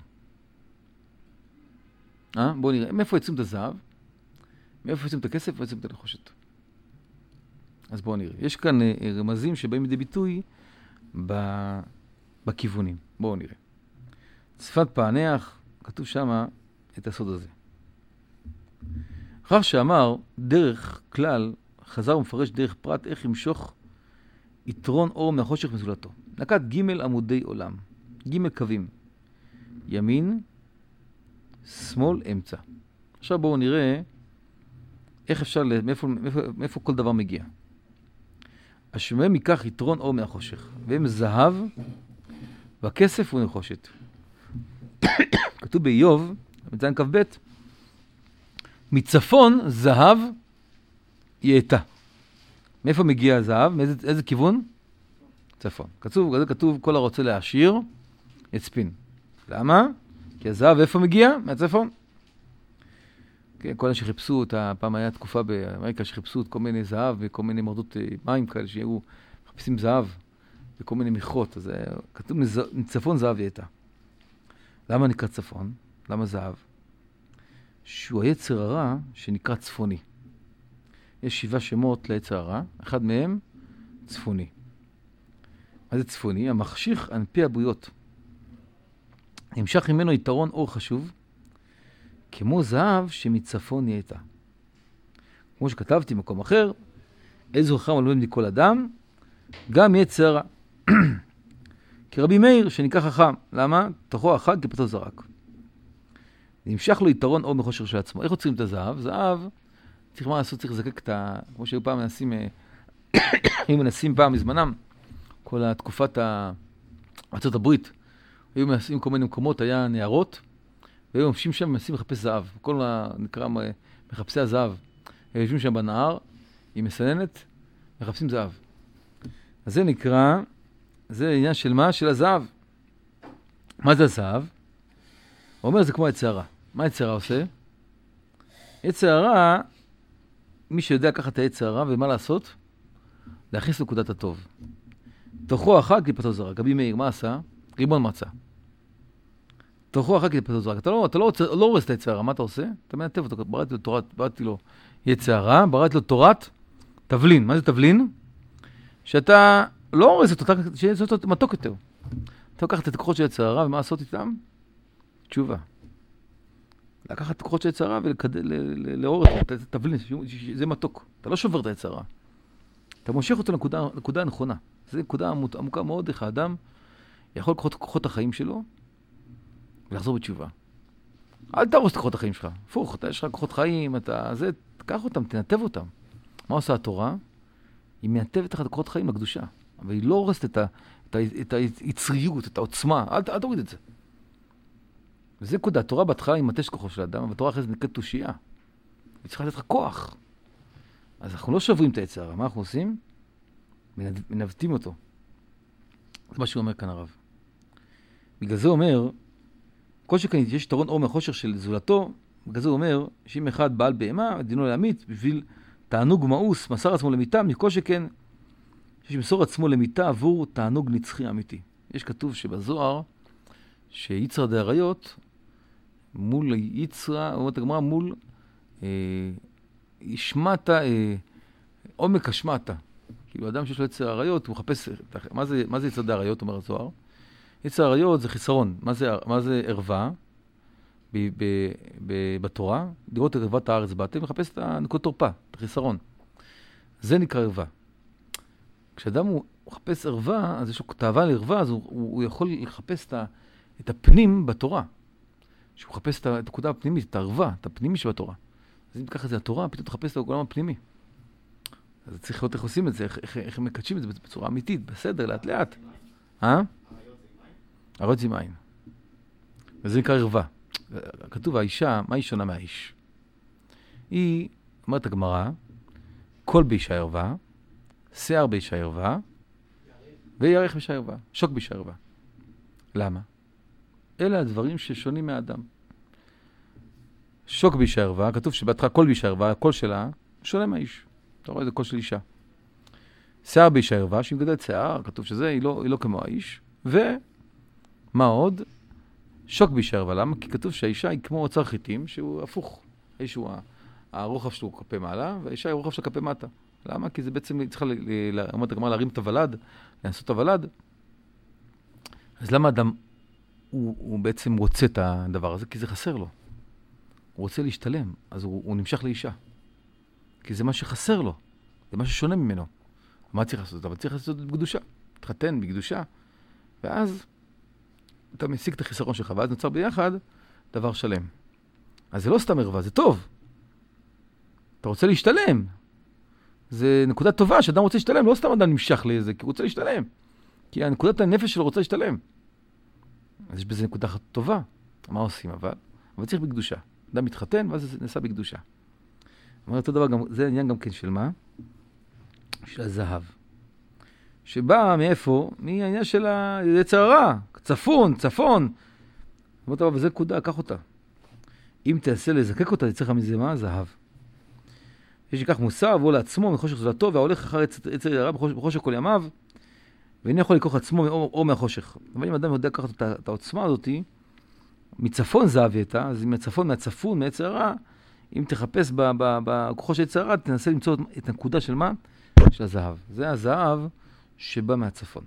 אה? בואו נראה. מאיפה יוצרים את הזהב? מאיפה יוצרים את הכסף? מאיפה יוצרים את הנחושת? אז בואו נראה. יש כאן רמזים שבאים לידי ביטוי ב... בכיוונים. בואו נראה. שפת פענח, כתוב שמה את הסוד הזה. אחר שאמר, דרך כלל, חזר ומפרש דרך פרט, איך ימשוך יתרון אור מהחושך מזולתו. נקט ג' עמודי עולם. ג' קווים. ימין, שמאל, אמצע. עכשיו בואו נראה איך אפשר, מאיפה, מאיפה, מאיפה כל דבר מגיע. השמם ייקח יתרון אור מהחושך, והם זהב, והכסף הוא נחושת. כתוב באיוב, בזין כ"ב, מצפון זהב יעתה. מאיפה מגיע הזהב? מאיזה איזה כיוון? צפון. כתוב, זה כתוב, כל הרוצה להעשיר, יצפין. למה? כי הזהב איפה מגיע? מהצפון. כן, כל אלה שחיפשו את הפעם היה תקופה באמריקה שחיפשו את כל מיני זהב וכל מיני מורדות מים כאלה שהיו מחפשים זהב וכל מיני מכרות. אז כתוב מצפון זהב יעתה. למה נקרא צפון? למה זהב? שהוא היצר הרע שנקרא צפוני. יש שבעה שמות ליצר הרע, אחד מהם צפוני. מה זה צפוני? המחשיך על פי הבריות. נמשך ממנו יתרון אור חשוב, כמו זהב שמצפון יעתה. כמו שכתבתי במקום אחר, איזו חכם עלולים מכל אדם, גם יצר הרע. כרבי מאיר שנקרא חכם. למה? תוכו החג כפתו זרק. נמשך לו יתרון אור מחושר של עצמו. איך יוצרים את הזהב? זהב, צריך מה לעשות, צריך לזקק את ה... כמו שהיו פעם מנסים, היו מנסים פעם מזמנם, כל התקופת ארצות הברית, היו מנסים כל מיני מקומות, היה נערות, והיו ממשים שם מנסים לחפש זהב. כל נקרא מחפשי הזהב. היו יושבים שם בנהר, היא מסננת, מחפשים זהב. אז זה נקרא, זה עניין של מה? של הזהב. מה זה הזהב? הוא אומר, זה כמו יצר הרע. מה יצר הרע עושה? יצר הרע, מי שיודע לקחת את היצר הרע ומה לעשות? להכניס נקודת הטוב. תוכו החג כפתו זרק. רבי מאיר, מה עשה? ריבון מצה. תוכו החג כפתו זרק. אתה לא, אתה לא, לא הורס את היצר הרע, מה אתה עושה? אתה מנתב אותו, בראתי לו תורת, בראתי לו יצר הרע, בראתי לו תורת תבלין. מה זה תבלין? שאתה לא הורס אותו, שיהיה אותו מתוק יותר. אתה לוקח את הכוחות של יצר הרע ומה לעשות איתם? תשובה. לקחת את הכוחות של יצר הרע ולעורר את התבלין, זה מתוק. אתה לא שובר את היצר הרע. אתה מושך אותו לנקודה הנכונה. זו נקודה עמוקה מאוד, איך האדם יכול לקחת כוחות החיים שלו ולחזור בתשובה. אל תהרוס את כוחות החיים שלך. הפוך, אתה יש לך כוחות חיים, אתה... זה, תקח אותם, תנתב אותם. מה עושה התורה? היא מנתבת לך את כוחות חיים לקדושה. אבל היא לא הורסת את, ה, את, ה, את היצריות, את העוצמה. אל, אל תוריד את זה. וזה נקודה. התורה בהתחלה היא מטש כוחו של האדם, אבל התורה אחרי זה נקראת תושייה. היא צריכה לתת לך כוח. אז אנחנו לא שוברים את היצר הרע. מה אנחנו עושים? מנווטים אותו. זה מה שהוא אומר כאן הרב. בגלל זה אומר, כל שכן יש יתרון אור מהחושך של זולתו, בגלל זה הוא אומר, שאם אחד בעל בהמה, דינו להמית, בשביל תענוג מאוס, מסר עצמו למיתה, מכל שכן, שיש מסור עצמו למיתה עבור תענוג נצחי אמיתי. יש כתוב שבזוהר, שיצרא דאריות, מול יצרא, אומרת הגמרא, מול אה, ישמטה, אה, עומק השמטה. כאילו אדם שיש לו יצר האריות, הוא מחפש, מה זה, מה זה יצר דאריות, אומר הזוהר? יצר האריות זה חיסרון. מה זה, מה זה ערווה? ב, ב, ב, בתורה, לראות את ערוות הארץ באתם, מחפש את הנקוד תורפה, את החיסרון. זה נקרא ערווה. כשאדם הוא מחפש ערווה, אז יש לו תאווה לערווה, אז הוא, הוא, הוא יכול לחפש את, ה, את הפנים בתורה. שהוא מחפש את הנקודה הפנימית, את הערווה, את הפנימי שבתורה. אז אם תיקח את זה התורה, פתאום תחפש את העולם הפנימי. אז צריך לראות איך עושים את זה, איך, איך, איך הם מקדשים את זה בצורה אמיתית, בסדר, לאט לאט. אה? עריות זה מים. וזה נקרא ערווה. כתוב, האישה, מה היא שונה מהאיש? היא, אומרת הגמרא, כל באישה ערווה, שיער באישה ערווה, וירך באישה ערווה, שוק באישה ערווה. למה? אלה הדברים ששונים מהאדם. שוק באישה ערווה, כתוב שבהתחלה כל באישה ערווה, הקול שלה שונה מהאיש. אתה רואה, זה קול של אישה. שיער באישה ערווה, שהיא מגדלת שיער, כתוב שזה, היא לא, היא לא כמו האיש. ומה עוד? שוק באישה ערווה. למה? כי כתוב שהאישה היא כמו אוצר חיטים, שהוא הפוך. האיש הוא, הרוחב שלו כלפי מעלה, והאישה היא הרוחב של כלפי מטה. למה? כי זה בעצם צריכה, אומרת הגמרא, להרים את הוולד, לעשות את הוולד. אז למה אדם, הוא, הוא בעצם רוצה את הדבר הזה? כי זה חסר לו. הוא רוצה להשתלם, אז הוא, הוא נמשך לאישה. כי זה מה שחסר לו. זה מה ששונה ממנו. מה צריך לעשות? אבל צריך לעשות את בקדושה. תחתן בקדושה. ואז אתה משיג את החיסרון שלך, ואז נוצר ביחד דבר שלם. אז זה לא סתם ערווה, זה טוב. אתה רוצה להשתלם. זה נקודה טובה, שאדם רוצה להשתלם, לא סתם אדם נמשך לזה, כי הוא רוצה להשתלם. כי הנקודת הנפש שלו רוצה להשתלם. אז יש בזה נקודה טובה. מה עושים אבל? אבל צריך בקדושה. אדם מתחתן, ואז זה נעשה בקדושה. אומר אותו דבר, גם, זה עניין גם כן של מה? של הזהב. שבא מאיפה? מהעניין של היצר הרע. צפון, צפון. אומר אותו, וזה נקודה, קח אותה. אם תעשה לזקק אותה, תצטרך מזה מה? זהב. יש שיקח מוסר, והוא לעצמו מחושך זולתו, וההולך אחר יצר הרע בחושך כל ימיו, ואינו יכול לקוח עצמו מאור, אור מהחושך. אבל אם אדם יודע לקחת את, את העוצמה הזאת, מצפון זהב יתה, אז מהצפון, מהצפון, מהיצר הרע, אם תחפש בכוחו של יצר הרע, תנסה למצוא את הנקודה של מה? של הזהב. זה הזהב שבא מהצפון.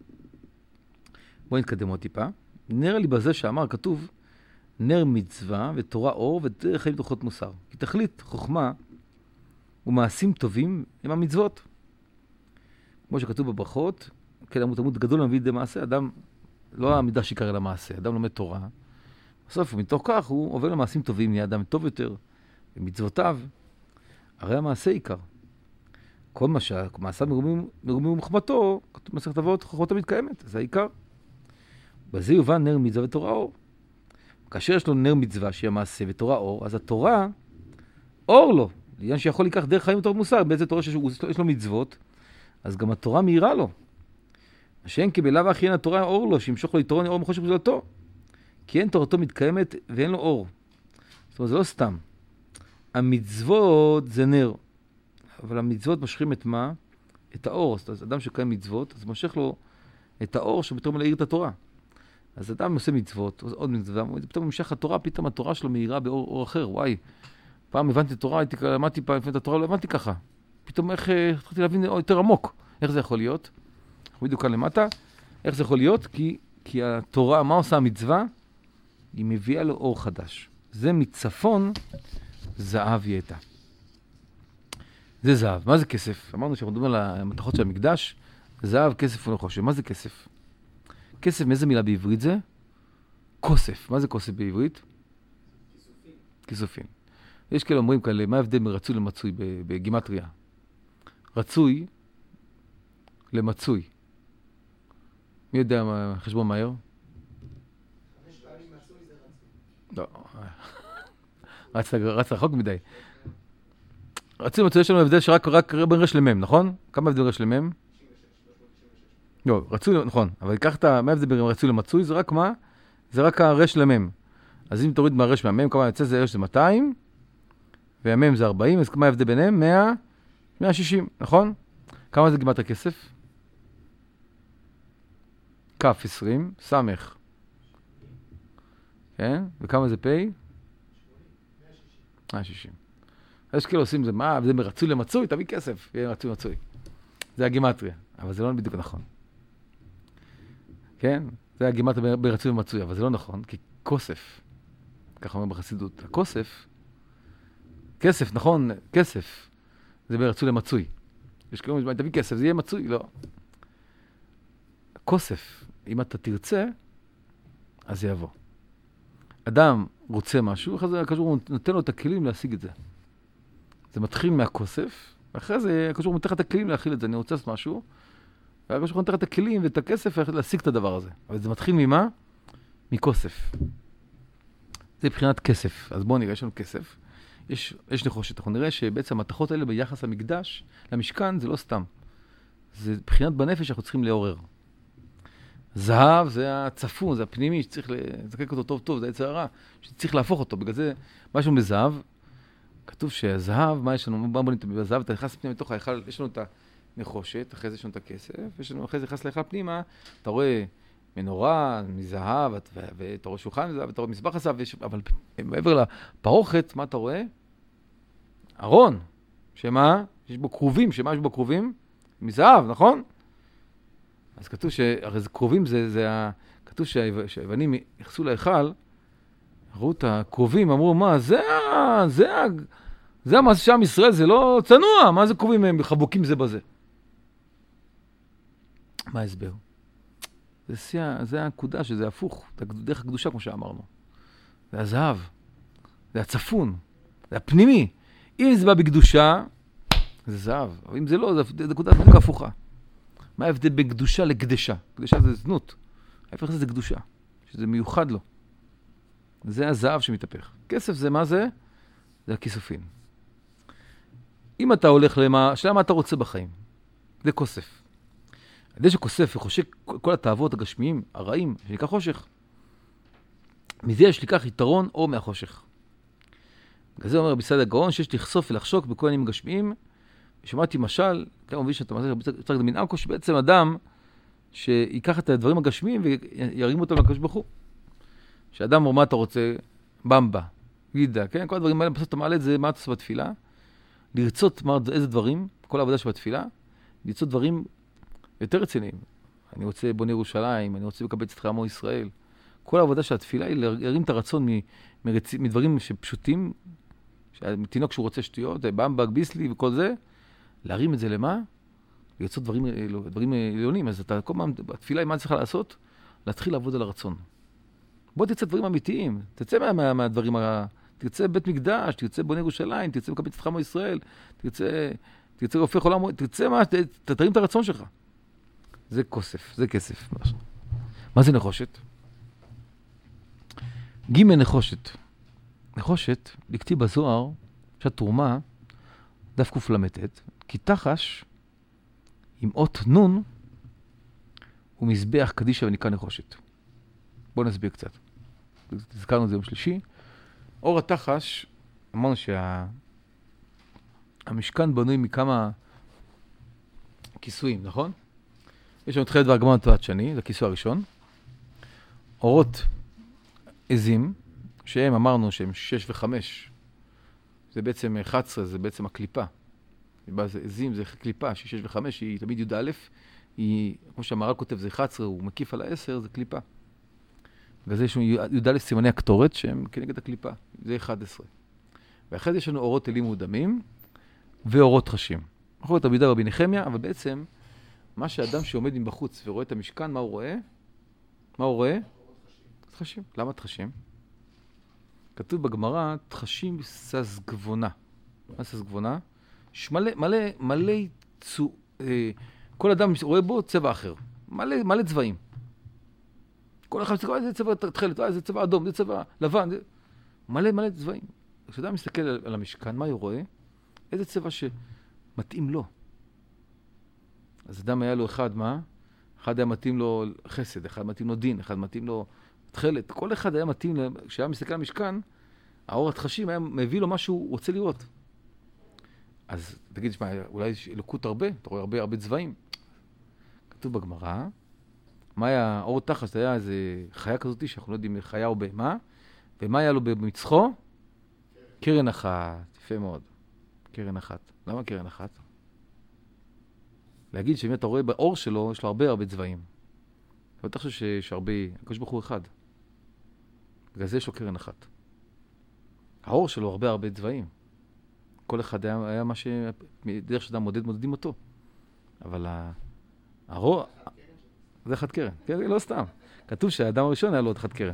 בואו נתקדם עוד טיפה. נראה לי בזה שאמר, כתוב, נר מצווה ותורה אור ודרך חיים דוחות מוסר. כי תכלית חוכמה ומעשים טובים הם המצוות. כמו שכתוב בברכות, כן, עמוד עמוד גדול מביא לידי מעשה, אדם, לא העמידה שיקרא למעשה, אדם לומד תורה. בסוף, מתוך כך, הוא עובר למעשים טובים, נהיה אדם טוב יותר, במצוותיו. הרי המעשה עיקר. כל מה שהמעשה מרומים ומחמתו, כתוב מסכת אבות, חוכמתו מתקיימת, זה העיקר. בזה יובן נר מצווה ותורה אור. כאשר יש לו נר מצווה שהיא המעשה ותורה אור, אז התורה, אור לו. לעניין שיכול לקח דרך חיים ותורת מוסר, באיזה תורה שיש לו מצוות, אז גם התורה מהירה לו. שאין כי בלאו הכי אין התורה אור לו, שימשוך לו יתרון אור מחושך בזולתו. כי אין תורתו מתקיימת ואין לו אור. זאת אומרת, זה לא סתם. המצוות זה נר. אבל המצוות משכים את מה? את האור. זאת אומרת, אדם שקיים מצוות, אז מושך לו את האור שבתום להאיר את התורה. אז אדם עושה מצוות, עוד מצווה, פתאום ממשך התורה, פתאום התורה שלו מהירה באור אור אחר. וואי, פעם הבנתי את התורה, למדתי פעם לפני את התורה, לא הבנתי ככה. פתאום איך התחלתי להבין יותר עמוק. איך זה יכול להיות? אנחנו בדיוק כאן למטה. איך זה יכול להיות? כי, כי התורה, מה עושה המצווה? היא מביאה לו אור חדש. זה מצפון, זהב יתה. זה זהב. מה זה כסף? אמרנו שאנחנו מדברים על המתכות של המקדש. זהב, כסף ונחושת. מה זה כסף? כסף, מאיזה מילה בעברית זה? כוסף. מה זה כוסף בעברית? כיסופים. כיסופים. יש כאלה אומרים כאלה, מה ההבדל מרצוי למצוי בגימטריה? רצוי למצוי. מי יודע מה חשבון מהר? חמש פעמים מצוי זה רצוי. לא, רץ רחוק מדי. רצוי למצוי יש לנו הבדל שרק בין רש למם, נכון? כמה הבדל רש למם? לא, רצוי, נכון. אבל ייקח את, מה ההבדל בין רצוי למצוי? זה רק מה? זה רק הרש למם. אז אם תוריד מהרש מהמם, כמה יוצא זה רש זה מאתיים, והמם זה ארבעים, אז כמה ההבדל ביניהם? מאה, מאה שישים, נכון? כמה זה גימטריה כסף? כף עשרים, סמך. כן? וכמה זה פי? מאה שישים. אז כאילו עושים זה, מה? זה מרצוי למצוי, תביא כסף, יהיה רצוי למצוי. זה הגימטריה, אבל זה לא בדיוק נכון. כן? זה הגימטריה ברצוי למצוי, אבל זה לא נכון, כי כוסף, ככה אומר בחסידות, הכוסף, כסף, נכון, כסף, זה ברצוי למצוי. יש כאילו, תביא כסף, זה יהיה מצוי, לא. כוסף, אם אתה תרצה, אז זה יבוא. אדם רוצה משהו, אחרי זה הקשור נותן לו את הכלים להשיג את זה. זה מתחיל מהכוסף, ואחרי זה הקשור נותן לך את הכלים להכיל את זה. אני רוצה לעשות משהו, והקשור נותן לך את הכלים ואת הכסף להשיג את הדבר הזה. אבל זה מתחיל ממה? מכוסף. זה מבחינת כסף. אז בואו נראה, יש לנו כסף. יש, יש נחושת. אנחנו נראה שבעצם המתכות האלה ביחס למקדש, למשכן, זה לא סתם. זה מבחינת בנפש שאנחנו צריכים לעורר. זהב זה הצפון, זה הפנימי שצריך לזקק אותו טוב טוב, זה היצר הרע, שצריך להפוך אותו. בגלל זה, מה יש לנו בזהב? כתוב שהזהב, מה יש לנו? מה בונים בזהב? אתה נכנס פנימה מתוך ההיכל, יש לנו את הנחושת, אחרי זה יש לנו את הכסף, יש לנו, אחרי זה נכנס להיכל פנימה, אתה רואה מנורה מזהב, ואתה רואה שולחן מזהב, ואתה רואה מזבח הזהב, אבל מעבר לפרוכת, מה אתה רואה? ארון, שמה? יש בו קרובים, שמה יש בו קרובים? מזהב, נכון? אז כתוב שהרי זה קרובים, זה, זה ה... כתוב שהיוונים יחסו להיכל, ראו את הקרובים, אמרו, מה, זה ה... זה ה... זה המעשה שעם ישראל, זה לא צנוע, מה זה קרובים, הם חבוקים זה בזה. מה ההסבר? זה, שיא, זה הנקודה שזה הפוך, דרך הקדושה כמו שאמרנו. זה הזהב, זה הצפון, זה הפנימי. אם זה בא בקדושה, זה זהב, אבל אם זה לא, זה נקודה בדיוק הפוכה. מה ההבדל בין קדושה לקדשה? קדשה זה זנות. ההפך זה קדושה, שזה מיוחד לו. זה הזהב שמתהפך. כסף זה מה זה? זה הכיסופין. אם אתה הולך למה, שאלה מה אתה רוצה בחיים? זה כוסף. כדי שכוסף וחושק כל התאוות הגשמיים, הרעים, שנקרא חושך, מזה יש לקח יתרון או מהחושך. בגלל זה אומר רבי סעדיה גאון שיש לחשוף ולחשוק בכל העניינים הגשמיים. שמעתי משל, כאן מבין שאתה מצטרק דמין עמקו, שבעצם אדם שיקח את הדברים הגשמיים וירים אותם לקדוש ברוך הוא. שאדם אומר מה אתה רוצה, במבה, גידה, כן? כל הדברים האלה, בסוף אתה מעלה את זה, מה אתה עושה בתפילה? לרצות מה, איזה דברים, כל העבודה שבתפילה, לרצות דברים יותר רציניים. אני רוצה בונה ירושלים, אני רוצה לקבץ את עמו ישראל. כל העבודה של התפילה היא להרים את הרצון מרצ... מדברים שפשוטים, תינוק שהוא רוצה שטויות, במבה, ביסלי וכל זה, להרים את זה למה? לרצות דברים, דברים עליונים. אז אתה כל פעם, התפילה, מה צריכה לעשות? להתחיל לעבוד על הרצון. בוא תצא דברים אמיתיים, תצא מה, מה, מהדברים, תרצה בית מקדש, תרצה בונה ירושלים, תרצה מקבץ את עמו ישראל, תרצה, תרצה הופך עולם, תרצה מה, תרים את הרצון שלך. זה כוסף, זה כסף. מה זה נחושת? ג' נחושת. נחושת, לכתיב בזוהר, שהתרומה, דף קוף למתת, כי תחש, עם אות נון, הוא מזבח קדישה ונקרא נחושת. בואו נסביר קצת. הזכרנו את זה יום שלישי. אור התחש, אמרנו שהמשכן בנוי מכמה כיסויים, נכון? יש לנו תחילת והגמרא תורת שני, זה הכיסוי הראשון. אורות עזים, שהם אמרנו שהם שש וחמש, זה בעצם אחת עשרה, זה בעצם הקליפה. עזים זה קליפה, שש וחמש, היא תמיד י' א', היא, כמו שהמהר"ל כותב, זה אחת עשרה, הוא מקיף על ה-עשר, זה קליפה. וזה יש לנו י' א' סימני הקטורת, שהם כנגד הקליפה, זה אחת עשרה. ואחרי זה יש לנו אורות אלים מודמים, ואורות חשים. אנחנו רואים את הבידה רבי נחמיה, אבל בעצם, מה שאדם שעומד עם בחוץ ורואה את המשכן, מה הוא רואה? מה הוא רואה? תחשים. למה תחשים? כתוב בגמרא, תחשים ססגבונה. מה ססגבונה? מלא, מלא, מלא צו... אה, כל אדם רואה בו צבע אחר. מלא, מלא צבעים. כל אחד מסתכל, איזה צבע תחלת, איזה צבע אדום, איזה צבע לבן. זה... מלא, מלא צבעים. כשאדם מסתכל על, על המשכן, מה הוא רואה? איזה צבע שמתאים לו. אז אדם היה לו אחד, מה? אחד היה מתאים לו חסד, אחד מתאים לו דין, אחד מתאים לו תכלת, כל אחד היה מתאים, כשהיה מסתכל על המשכן, האור התחשים היה מביא לו מה שהוא רוצה לראות. אז תגיד, שמה, אולי יש אלוקות הרבה, אתה רואה הרבה הרבה צבעים. כתוב בגמרא, מה היה, האור תחש, זה היה איזה חיה כזאת שאנחנו לא יודעים חיה או בהמה, ומה היה לו במצחו? קרן אחת, יפה מאוד. קרן אחת. למה קרן אחת? להגיד שאם אתה רואה באור שלו, יש לו הרבה הרבה צבעים. אבל אתה חושב שיש הרבה, הקדוש ברוך הוא אחד. בגלל זה יש לו קרן אחת. האור שלו הרבה הרבה צבעים. כל אחד היה, היה מה ש... דרך שאדם מודד, מודדים אותו. אבל האור... זה אחד קרן. כן, לא סתם. כתוב שהאדם הראשון היה לו עוד אחד קרן.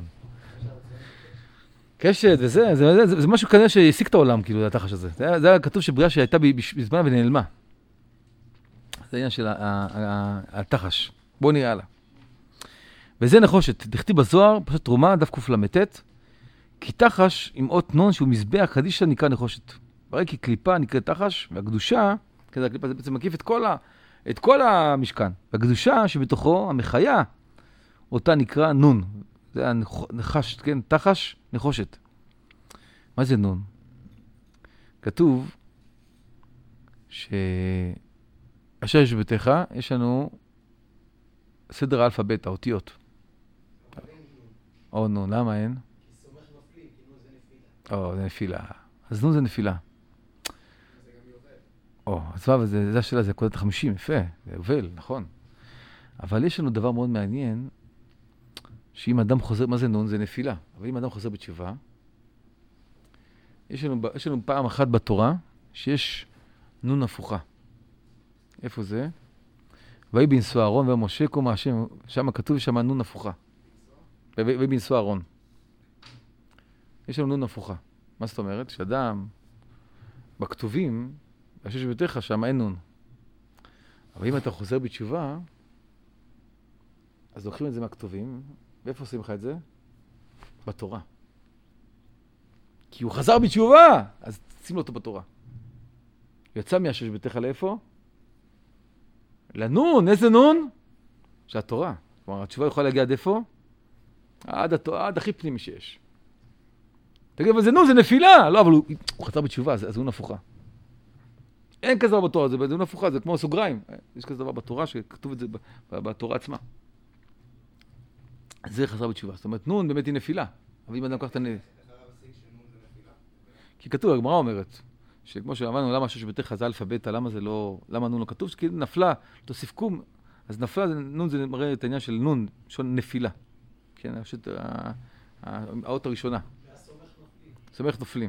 קשת וזה, זה, זה, זה, זה משהו כנראה שהסיק את העולם, כאילו, התחש הזה. זה היה, זה היה כתוב שבריאה שהייתה בזמנה ונעלמה. זה העניין של התחש. בואו נראה הלאה. וזה נחושת. תכתיב בזוהר, פשוט תרומה, דף קל"ט, כי תחש עם אות נון שהוא מזבח קדישה נקרא נחושת. ברי כי קליפה נקראת תחש, והקדושה, כזה הקליפה זה בעצם מקיף את כל, ה, את כל המשכן. והקדושה שבתוכו, המחיה, אותה נקרא נון. זה הנחש, כן? תחש, נחושת. מה זה נון? כתוב שאשר יש ביתך, יש לנו סדר האלפבית, האותיות. או נון, למה אין? כי סומך נופלים, כי נון זה נפילה. או, זה נפילה. אז נון זה נפילה. זה גם יובל. או, אז מה, זה, זה השאלה, זה קודת החמישים, יפה, זה יובל, נכון. אבל יש לנו דבר מאוד מעניין, שאם אדם חוזר, מה זה נון? זה נפילה. אבל אם אדם חוזר בתשובה, יש לנו, יש לנו פעם אחת בתורה, שיש נון הפוכה. איפה זה? ויהי בנשוא אהרון ומשה קום השם, שם כתוב שם נון הפוכה. ויהי בנשוא אהרון. יש לנו נון הפוכה. מה זאת אומרת? שאדם, בכתובים, השש ביתך, שם אין נון. אבל אם אתה חוזר בתשובה, אז לוקחים את זה מהכתובים, ואיפה עושים לך את זה? בתורה. כי הוא חזר בתשובה, אז שים לו אותו בתורה. יצא מהשש ביתך לאיפה? לנון, איזה נון? שהתורה. כלומר, התשובה יכולה להגיע עד איפה? עד, התורה, עד הכי פנימי שיש. תגיד, אבל זה נון, זה נפילה. לא, אבל הוא, הוא חזר בתשובה, אז זה נון הפוכה. אין כזה דבר בתורה, זה נון הפוכה, זה כמו סוגריים. יש כזה דבר בתורה שכתוב את זה בתורה עצמה. זה חזר בתשובה. זאת אומרת, נון באמת היא נפילה. אבל אם אדם כך את הנ... כי כתוב, הגמרא אומרת, שכמו שאמרנו, למה שש ביתך זה אלפא בטא, למה זה לא, למה נון לא כתוב? כי נפלה, תוסיף קום, אז נפלה, נון זה מראה את העניין של נון, שון נפילה. כן, פשוט האות הראשונה. סומך נופלים.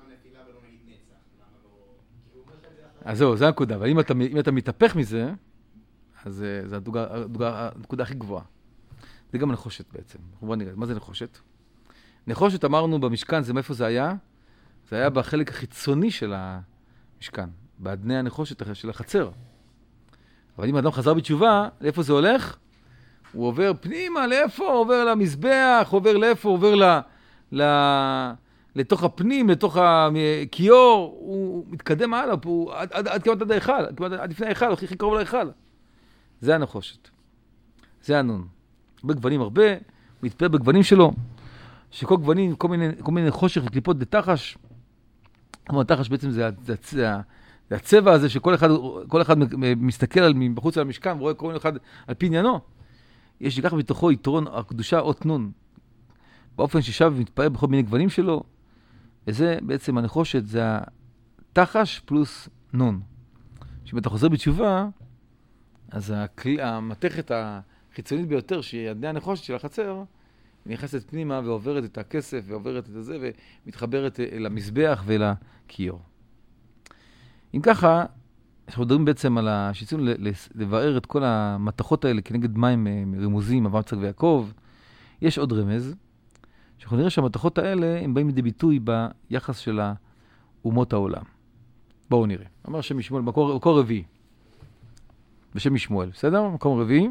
אז זהו, זה הנקודה. אבל אם אתה, אם אתה מתהפך מזה, אז זה הנקודה הכי גבוהה. זה גם נחושת בעצם. בוא נראה, מה זה נחושת? נחושת אמרנו במשכן, זה מאיפה זה היה? זה היה בחלק החיצוני של המשכן, באדני הנחושת של החצר. אבל אם האדם חזר בתשובה, לאיפה זה הולך? הוא עובר פנימה, לאיפה? עובר למזבח, עובר לאיפה? עובר ל... ל... לתוך הפנים, לתוך הכיור, הוא מתקדם הלאה, הוא עד, עד, עד כמעט עד ההיכל, כמעט עד לפני ההיכל, הכי קרוב להיכל. זה הנחושת. זה הנון. בגוונים הרבה, מתפאר בגוונים שלו, שכל גוונים, כל מיני, כל מיני חושך וקליפות בתחש, כמו התחש בעצם זה, זה, זה, זה הצבע הזה שכל אחד, כל אחד מסתכל על, מבחוץ על המשכן, ורואה כל אחד על פי עניינו. יש לכך בתוכו יתרון הקדושה אות נון, באופן ששב ומתפאר בכל מיני גוונים שלו, וזה בעצם הנחושת, זה התחש פלוס נון. שאם אתה חוזר בתשובה, אז הכלי, המתכת החיצונית ביותר, שהיא עדני הנחושת של החצר, היא נכנסת פנימה ועוברת את הכסף, ועוברת את זה, ומתחברת אל המזבח ואל הכיור. אם ככה, אנחנו מדברים בעצם על השיצון לבאר את כל המתכות האלה כנגד מים רמוזים, אברהם, יצחק ויעקב. יש עוד רמז, שאנחנו נראה שהמתכות האלה הם באים לידי ביטוי ביחס של אומות העולם. בואו נראה. אמר שם משמואל, מקור, מקור רביעי. בשם משמואל, בסדר? מקום רביעי.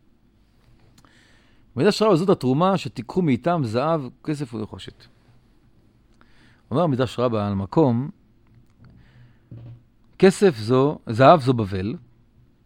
מדרש רבה זאת התרומה שתיקחו מאיתם זהב, כסף ונחושת. אומר מדרש רבה על מקום, כסף זו, זהב זו בבל,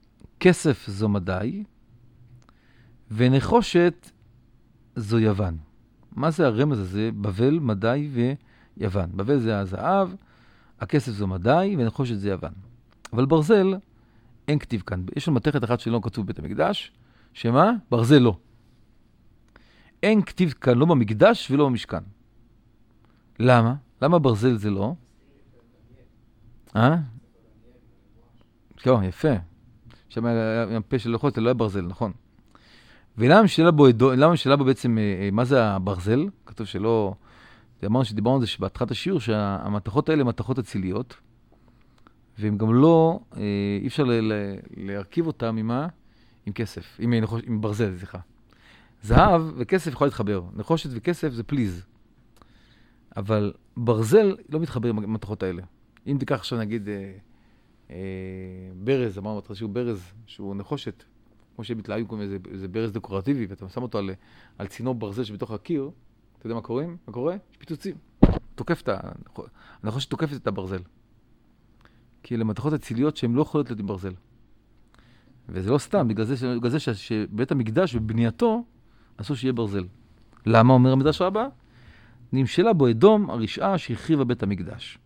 כסף זו מדי, ונחושת זו יוון. מה זה הרמז הזה? בבל, מדי ויוון. בבל זה הזהב, הכסף זה מדי, ונחושת זה יוון. אבל ברזל, אין כתיב כאן. יש לנו מתכת אחת שלא כתוב בית המקדש, שמה? ברזל לא. אין כתיב כאן לא במקדש ולא במשכן. למה? למה ברזל זה לא? אה? כן, יפה. שם היה פה של לוחות, זה לא היה ברזל, נכון. ולמה שאלה בו, למה שאלה בו בעצם, מה זה הברזל? כתוב שלא, אמרנו שדיברנו על זה שבהתחלת השיעור, שהמתכות האלה הן מתכות אציליות, והם גם לא, אי אפשר להרכיב אותם עם מה? עם כסף, עם, עם ברזל, סליחה. זהב וכסף יכול להתחבר. נחושת וכסף זה פליז. אבל ברזל לא מתחבר עם המתכות האלה. אם תיקח עכשיו נגיד אה, אה, ברז, אמרנו אותך שהוא ברז, שהוא נחושת, כמו שבתלהבים קוראים איזה, איזה ברז דקורטיבי, ואתה שם אותו על, על צינור ברזל שבתוך הקיר, אתה יודע מה קוראים? מה קורה? יש פיצוצים. תוקף את ה... הנחושת תוקפת את הברזל. כי אלה מתכות אציליות שהן לא יכולות להיות עם ברזל. וזה לא סתם, בגלל זה, בגלל זה ש, שבית המקדש ובנייתו עשו שיהיה ברזל. למה אומר המדרש רבה? נמשלה בו אדום הרשעה שהחריבה בית המקדש.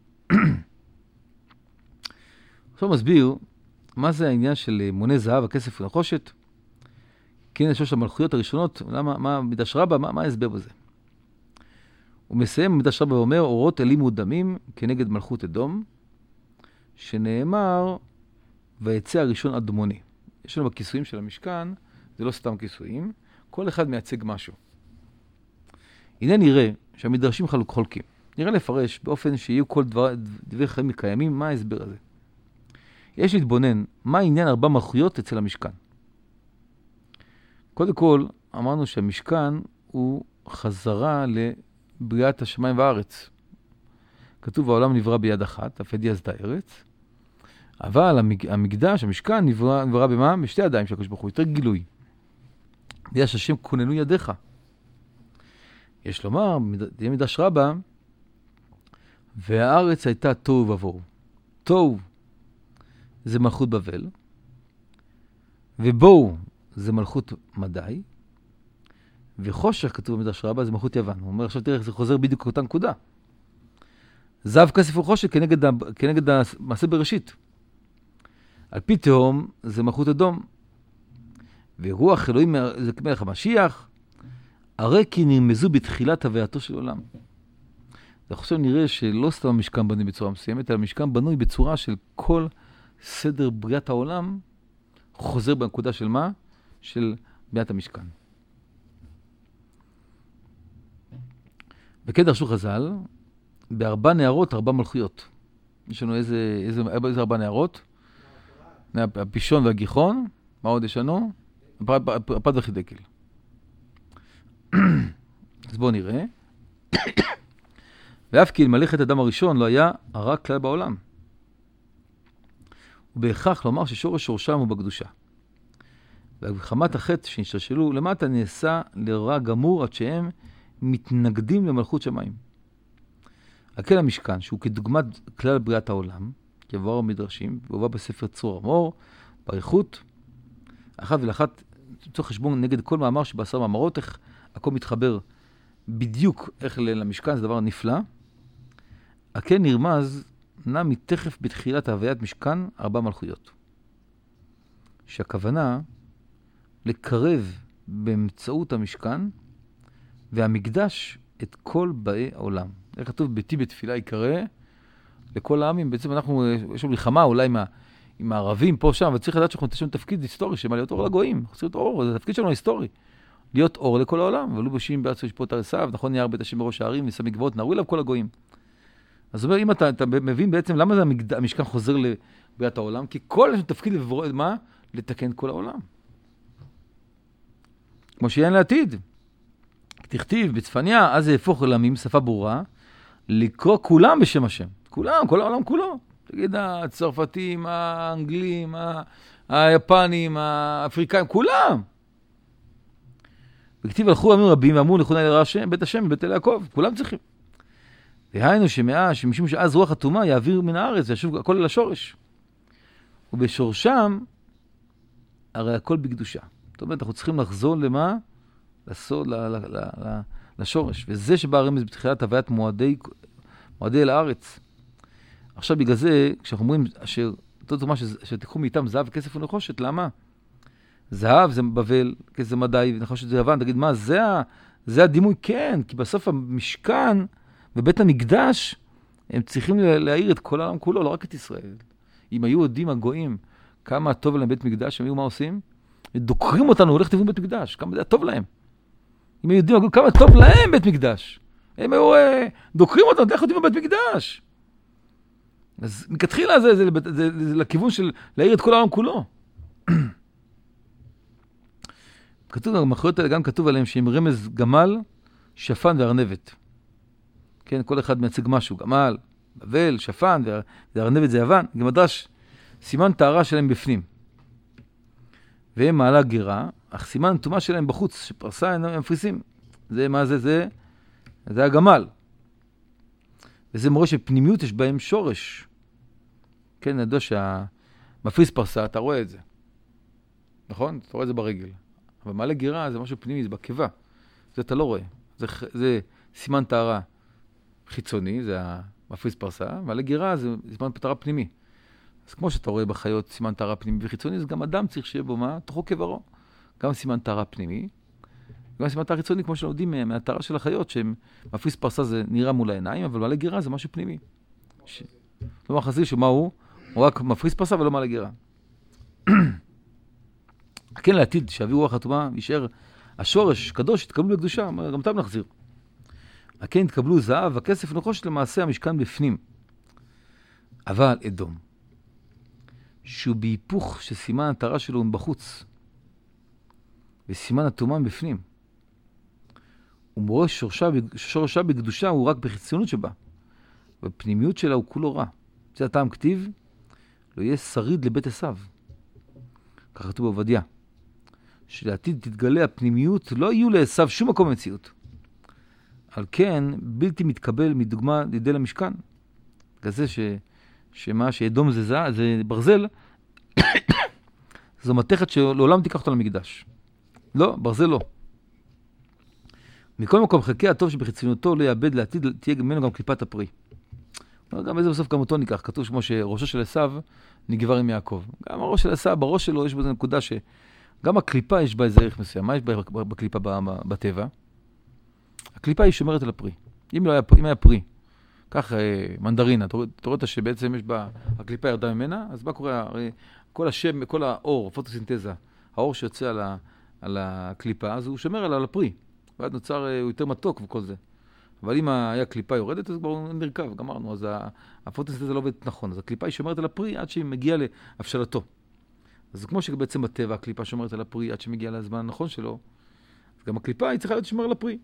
עכשיו מסביר מה זה העניין של מונה זהב, הכסף ונחושת. כן, יש שלוש המלכויות הראשונות, למה, מה מדרש רבה, מה, מה ההסבר בזה? הוא מסיים, מדרש רבה ואומר, אורות אלימו דמים כנגד מלכות אדום, שנאמר, ויצא הראשון אדמוני. יש לנו בכיסויים של המשכן, זה לא סתם כיסויים, כל אחד מייצג משהו. הנה נראה שהמדרשים חלוק חולקים. נראה לפרש באופן שיהיו כל דבר, דברי חיים מקיימים, מה ההסבר הזה? יש להתבונן, מה העניין ארבע מלכויות אצל המשכן? קודם כל, אמרנו שהמשכן הוא חזרה לבריאת השמיים והארץ. כתוב, העולם נברא ביד אחת, אף ידי עשתה ארץ, אבל המקדש, המשכן, נברא, נברא במה? בשתי ידיים של הקדוש ברוך הוא, יותר גילוי. יש השם כוננו ידיך. יש לומר, זה מדרש רבה, והארץ הייתה תוהו ובוהו. תוהו זה מלכות בבל, ובוהו זה מלכות מדי, וחושך, כתוב במדרש רבה, זה מלכות יוון. הוא אומר, עכשיו תראה איך זה חוזר בדיוק אותה נקודה. זהב, כסף וחושך כנגד, כנגד המעשה בראשית. על פי תהום זה מלכות אדום. ורוח אלוהים זה כמלך המשיח, הרי כי נרמזו בתחילת הווייתו של עולם. עכשיו נראה שלא סתם המשכן בנוי בצורה מסוימת, אלא המשכן בנוי בצורה של כל סדר בריאת העולם, חוזר בנקודה של מה? של בניית המשכן. וכן דרשו חז"ל, בארבע נערות, ארבע מלכויות. יש לנו איזה, איזה, איזה ארבע נערות? הפישון והגיחון. מה עוד יש לנו? הפת וחידקל. אז בואו נראה. ואף כי אלמלך את אדם הראשון לא היה הרע כלל בעולם. ובהכרח לומר ששורש שורשם הוא בקדושה. ובחמת החטא שנשתלשלו למטה נעשה לרע גמור עד שהם מתנגדים למלכות שמיים. הקל המשכן, שהוא כדוגמת כלל בריאת העולם, כעבר המדרשים, והובא בספר צור המור, באריכות, אחת ולאחת, צריך חשבון נגד כל מאמר שבעשר מאמרות, איך הכל מתחבר בדיוק איך למשכן, זה דבר נפלא. הקל נרמז, נע מתכף בתחילת ההוויית משכן, ארבע מלכויות. שהכוונה לקרב באמצעות המשכן, והמקדש את כל באי העולם. איך כתוב, ביתי בתפילה יקרא לכל העמים. בעצם אנחנו, יש לנו מלחמה אולי עם, עם הערבים פה שם, וצריך לדעת שאנחנו נתשם תפקיד היסטורי, שמה להיות אור לגויים. אנחנו צריכים להיות אור, זה התפקיד שלנו היסטורי. להיות אור לכל העולם. ולו בשים בארצו ישפוט הרסיו, נכון יער בית השם בראש הערים, נישא מגבעות, נערו אליו כל הגויים. אז אומר, אם אתה, אתה מבין בעצם למה זה המקד... המשכן חוזר לבריאת העולם, כי כל יש תפקיד לברוא, מה? לתקן כל העולם. כמו שיהיה לעתיד. תכתיב בצפניה, אז זה יהפוך עולמים, שפה ברורה, לקרוא כולם בשם השם. כולם, כל העולם כולו. תגיד, הצרפתים, האנגלים, היפנים, האפריקאים, כולם. וכתיב הלכו עמים רבים ואמרו נכונה אל השם, בית השם, בית אל יעקב, כולם צריכים. והיינו שמאה, שמשום שאז רוח התומה יעביר מן הארץ, וישוב הכל אל השורש. ובשורשם, הרי הכל בקדושה. זאת אומרת, אנחנו צריכים לחזור למה? לסוד, לשורש. וזה שבא הרמז בתחילת הוויית מועדי, מועדי אל הארץ. עכשיו בגלל זה, כשאנחנו אומרים, אשר, זאת אומרת שתיקחו מאיתם זהב וכסף ונחושת, למה? זהב זה בבל, כסף זה מדי, ונחושת זה יוון, תגיד, מה, זה, זה הדימוי? כן, כי בסוף המשכן ובית המקדש, הם צריכים להעיר את כל העולם כולו, לא רק את ישראל. אם היו יודעים הגויים כמה טוב להם בית מקדש, הם היו מה עושים? דוקרים אותנו, הולך תביאו בית מקדש, כמה זה טוב להם. אם היו יודעים הגויים כמה טוב להם בית מקדש, הם היו אה, דוקרים אותנו, איך יודעים בבית מקדש? אז מכתחילה זה, זה, זה, זה, זה, זה לכיוון של להעיר את כל העולם כולו. כתוב, המחיות האלה גם כתוב עליהם שהם רמז גמל, שפן וארנבת. כן, כל אחד מייצג משהו, גמל, בבל, שפן, וארנבת זה יוון. גם מדרש, סימן טהרה שלהם בפנים. והם מעלה גירה, אך סימן טומאה שלהם בחוץ, שפרסה הם מפריסים. זה מה זה? זה, זה הגמל. וזה מורה שפנימיות יש בהם שורש. כן, אני יודע שהמפריס פרסה, אתה רואה את זה. נכון? אתה רואה את זה ברגל. אבל מעלה גירה זה משהו פנימי, זה בקיבה. זה אתה לא רואה. זה, זה סימן טהרה חיצוני, זה המפריס פרסה, מעלה גירה זה סימן טהרה פנימי. אז כמו שאתה רואה בחיות סימן טהרה פנימי וחיצוני, אז גם אדם צריך שיהיה בו מה? תוכו כברו. גם סימן טהרה פנימי, גם סימן טהרה חיצוני, כמו שלומדים מהטהרה של החיות, שמפריס פרסה זה נראה מול העיניים, אבל מעלה גירה זה משהו פנימי. ש... לא מחזיר שמה הוא? הוא רק מפריס פרסה ולא מעלה גירה. כן, לעתיד, שאביאו רוח הטומאה, יישאר השורש, קדוש, יתקבלו לקדושה, גם אותם נחזיר. כן, יתקבלו זהב, הכסף ונחושת למעשה המשכן בפנים. אבל אדום, שהוא בהיפוך שסימן הטהרה שלו הוא בחוץ, וסימן הטומאה בפנים. ומורה שורשה, שורשה בקדושה הוא רק בחיצונות שבה, בפנימיות שלה הוא כולו רע. זה הטעם כתיב, לא יהיה שריד לבית עשיו. כך כתוב בעובדיה. שלעתיד תתגלה הפנימיות, לא יהיו לעשיו שום מקום במציאות. על כן, בלתי מתקבל מדוגמה לידי למשכן. כזה ש... שמה שאדום זה, זה, זה ברזל, זו מתכת שלעולם תיקח אותה למקדש. לא, ברזל לא. מכל מקום, חלקי הטוב שבחיצוניותו לא יאבד לעתיד, תהיה ממנו גם קליפת הפרי. גם איזה בסוף גם אותו ניקח. כתוב כמו שראשו של עשיו נגבר עם יעקב. גם הראש של עשיו, בראש שלו יש בזה נקודה שגם הקליפה יש בה איזה ערך מסוים. מה יש בה בקליפה בטבע? הקליפה היא שומרת על הפרי. אם לא היה, אם היה פרי, כך מנדרינה, אתה רואה שבעצם יש בה, הקליפה ירדה ממנה, אז מה קורה? הרי כל השם, כל האור, פוטוסינתזה, האור שיוצא על, ה, על הקליפה, אז הוא שומר על הפרי. ואז נוצר, הוא יותר מתוק וכל זה. אבל אם היה קליפה יורדת, אז כבר הוא נרכב, גמרנו, אז הפוטוסינתזה לא עובדת נכון. אז הקליפה היא שומרת על הפרי עד שהיא מגיעה להבשלתו. אז כמו שבעצם בטבע הקליפה שומרת על הפרי עד שמגיעה לזמן הנכון שלו, אז גם הקליפה היא צריכה להיות שומר על הפרי.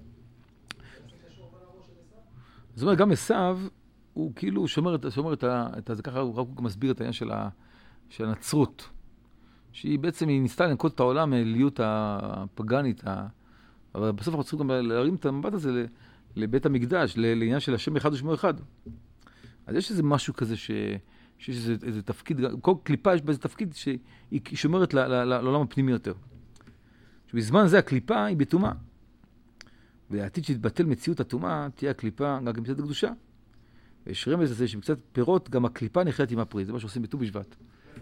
זאת אומרת, גם עשיו, הוא כאילו שומר את, שומר את, את זה, ככה הוא רק מסביר את העניין של, ה, של הנצרות, שהיא בעצם, היא ניסתה לנקוט את העולם מהעליות הפגנית, ה, אבל בסוף אנחנו צריכים גם להרים את המבט הזה לבית המקדש, לעניין של השם אחד ושמו אחד. אז יש איזה משהו כזה ש, שיש איזה, איזה תפקיד, כל קליפה יש באיזה תפקיד שהיא שומרת ל, ל, ל, לעולם הפנימי יותר. שבזמן זה הקליפה היא בטומאה. ולעתיד שתתבטל מציאות הטומאה, תהיה הקליפה גם כמצוות הקדושה. ויש רמז לזה שבקצת פירות, גם הקליפה נחלת עם הפרי. זה מה שעושים בט"ו בשבט.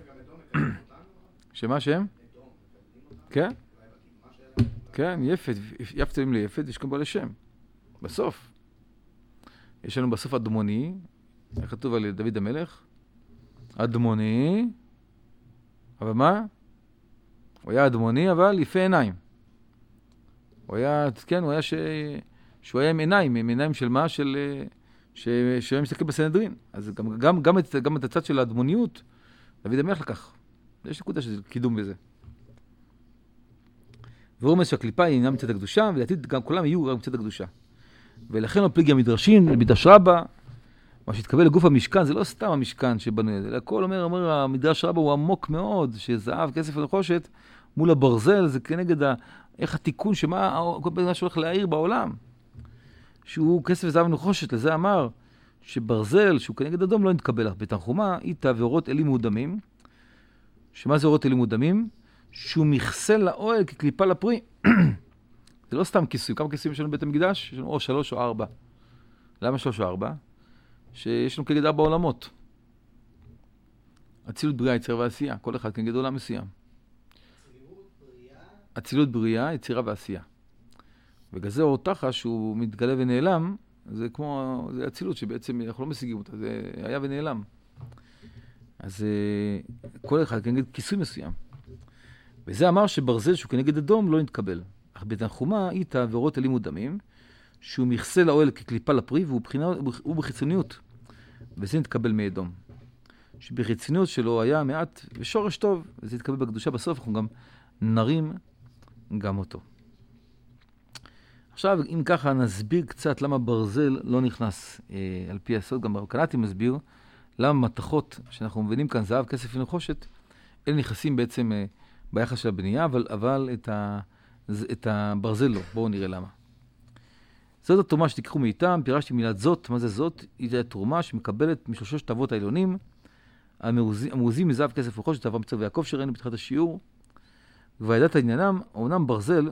שמה השם? כן? כן, יפת. יפתלים ליפת, יש גם בו לשם. בסוף. יש לנו בסוף אדמוני, כתוב על דוד המלך. אדמוני, אבל מה? הוא היה אדמוני, אבל יפה עיניים. הוא היה, כן, הוא היה ש... שהוא היה עם עיניים, עם עיניים של מה? של... ש... שהוא היה מסתכל בסנהדרין. אז גם, גם, גם, את, גם את הצד של האדמוניות, דוד המלך לקח. יש נקודה שזה קידום בזה. והוא אומר שהקליפה היא אינה מצד הקדושה, ולעתיד גם כולם יהיו רק מצד הקדושה. ולכן הפליגי המדרשים, מדרש רבה, מה שהתקבל לגוף המשכן, זה לא סתם המשכן שבנו את זה, אלא הכל אומר, אומר, המדרש רבה הוא עמוק מאוד, שזהב, כסף ונחושת, מול הברזל, זה כנגד ה... איך התיקון שמה, כל פעם שהולך להעיר בעולם, שהוא כסף וזהב ונחושת, לזה אמר, שברזל, שהוא כנגד אדום, לא נתקבל לך. בתנחומה, איתה ואורות אלים מודמים, שמה זה אורות אלים מודמים? שהוא מכסה לאוהל כקליפה לפרי. זה לא סתם כיסוי. כמה כיסויים יש לנו בבית המקדש? יש לנו או שלוש או ארבע. למה שלוש או ארבע? שיש לנו כנגד ארבע עולמות. אצילות, בריאה, יצירה ועשייה. כל אחד כנגד עולם מסוים. אצילות, בריאה. אצילות, בריאה, יצירה ועשייה. בגלל זה אור תחש שהוא מתגלה ונעלם, זה כמו, זה אצילות שבעצם אנחנו לא משיגים אותה, זה היה ונעלם. אז כל אחד כנגד כיסוי מסוים. וזה אמר שברזל שהוא כנגד אדום לא נתקבל. אך בתנחומה איתה ואורות אלים ודמים, שהוא מכסה לאוהל כקליפה לפרי, והוא בחינה, הוא בחיצוניות. וזה נתקבל מאדום. שבחיצוניות שלו היה מעט ושורש טוב, וזה נתקבל בקדושה. בסוף אנחנו גם נרים גם אותו. עכשיו, אם ככה נסביר קצת למה ברזל לא נכנס אה, על פי הסוד, גם בקנאטי מסביר, למה מתכות שאנחנו מבינים כאן, זהב, כסף ונחושת, אלה נכנסים בעצם אה, ביחס של הבנייה, אבל, אבל את, ה, את הברזל לא. בואו נראה למה. זאת התרומה שתיקחו מאיתם, פירשתי מילת זאת, מה זה זאת? היא התרומה שמקבלת משלושת אבות העליונים, המעוזים, המעוזים מזהב, כסף ונחושת, אברהם, יצחק ויעקב, שראינו בתחילת השיעור, וידעת עניינם, אומנם ברזל,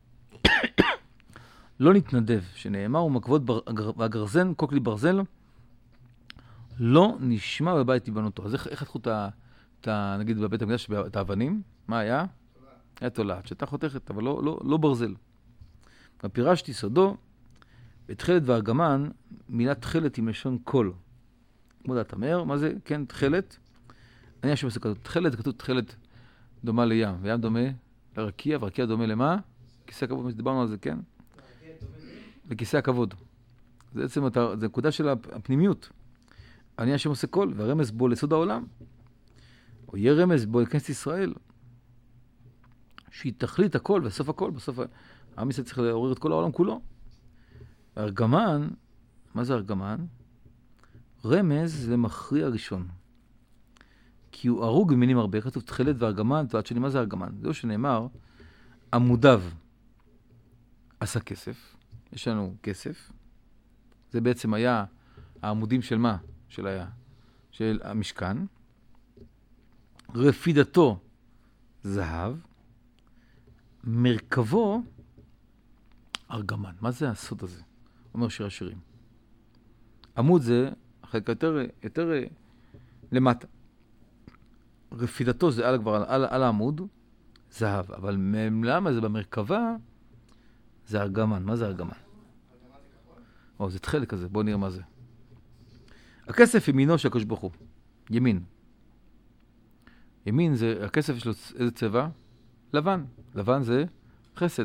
לא נתנדב, שנאמר, ומקבות בר... והגרזן, קוקלי ברזל, לא נשמע בבית יבנותו. אז איך, איך חתכו את ה... את ה... נגיד בבית המקדש, את האבנים? מה היה? תולעת. היה תולעת, שאתה חותכת, אבל לא, לא, לא ברזל. גם פירשתי סודו, בתחילת וארגמן, מילה תחילת עם לשון קול. כמו דעת אמר, מה זה? כן, תחילת. אני אשם עושה כתוב, תחילת, כתוב תחילת דומה לים, וים דומה לרקיע, ורקיע דומה למה? כיסא הכבוד, דיברנו על זה, כן? לכיסא הכבוד. זה בעצם, זה נקודה של הפנימיות. אני השם עושה קול, והרמז בו לסוד העולם. או יהיה רמז בו לכנסת ישראל. שהיא תכלית הכל, וסוף הכל, בסוף העם ישראל צריך לעורר את כל העולם כולו. ארגמן, מה זה ארגמן? רמז למכריע ראשון. כי הוא ארוג במינים הרבה, כתוב תחילת וארגמן, ועד שני, מה זה ארגמן? זהו שנאמר, עמודיו עשה כסף, יש לנו כסף, זה בעצם היה העמודים של מה? של היה, של המשכן, רפידתו זהב, מרכבו ארגמן. מה זה הסוד הזה? אומר שיר השירים. עמוד זה חלק יותר, יותר למטה. רפידתו זה על, כבר על, על, על העמוד, זהב. אבל למה זה במרכבה? זה ארגמן. מה זה ארגמן? או, זה תחלק כזה. בואו נראה מה זה. הכסף ימינו של הקדוש ברוך הוא. ימין. ימין זה, הכסף יש לו איזה צבע? לבן. לבן זה חסד.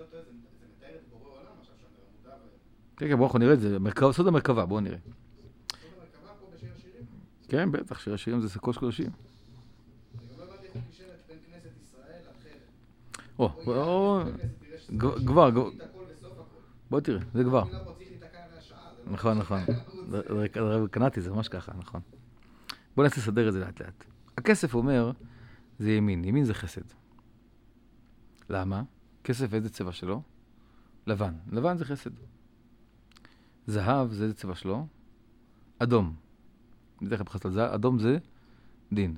כן, כן, בואו נראה את זה. סוד המרכבה, בואו נראה. סוד המרכבה פה בשיר השירים? כן, בטח, שיר השירים זה קודש קודשים. אני גם לא הבנתי איך הוא קישר את בין כנסת ישראל לאחרת. או, כבר, בוא תראה, זה כבר. נכון, נכון. קנאתי, זה ממש ככה, נכון. בואו נעשה לסדר את זה לאט לאט. הכסף אומר, זה ימין. ימין זה חסד. למה? כסף איזה צבע שלו? לבן. לבן זה חסד. זהב זה איזה צבע שלו? אדום. בדרך כלל בחסד על זהב, אדום זה דין.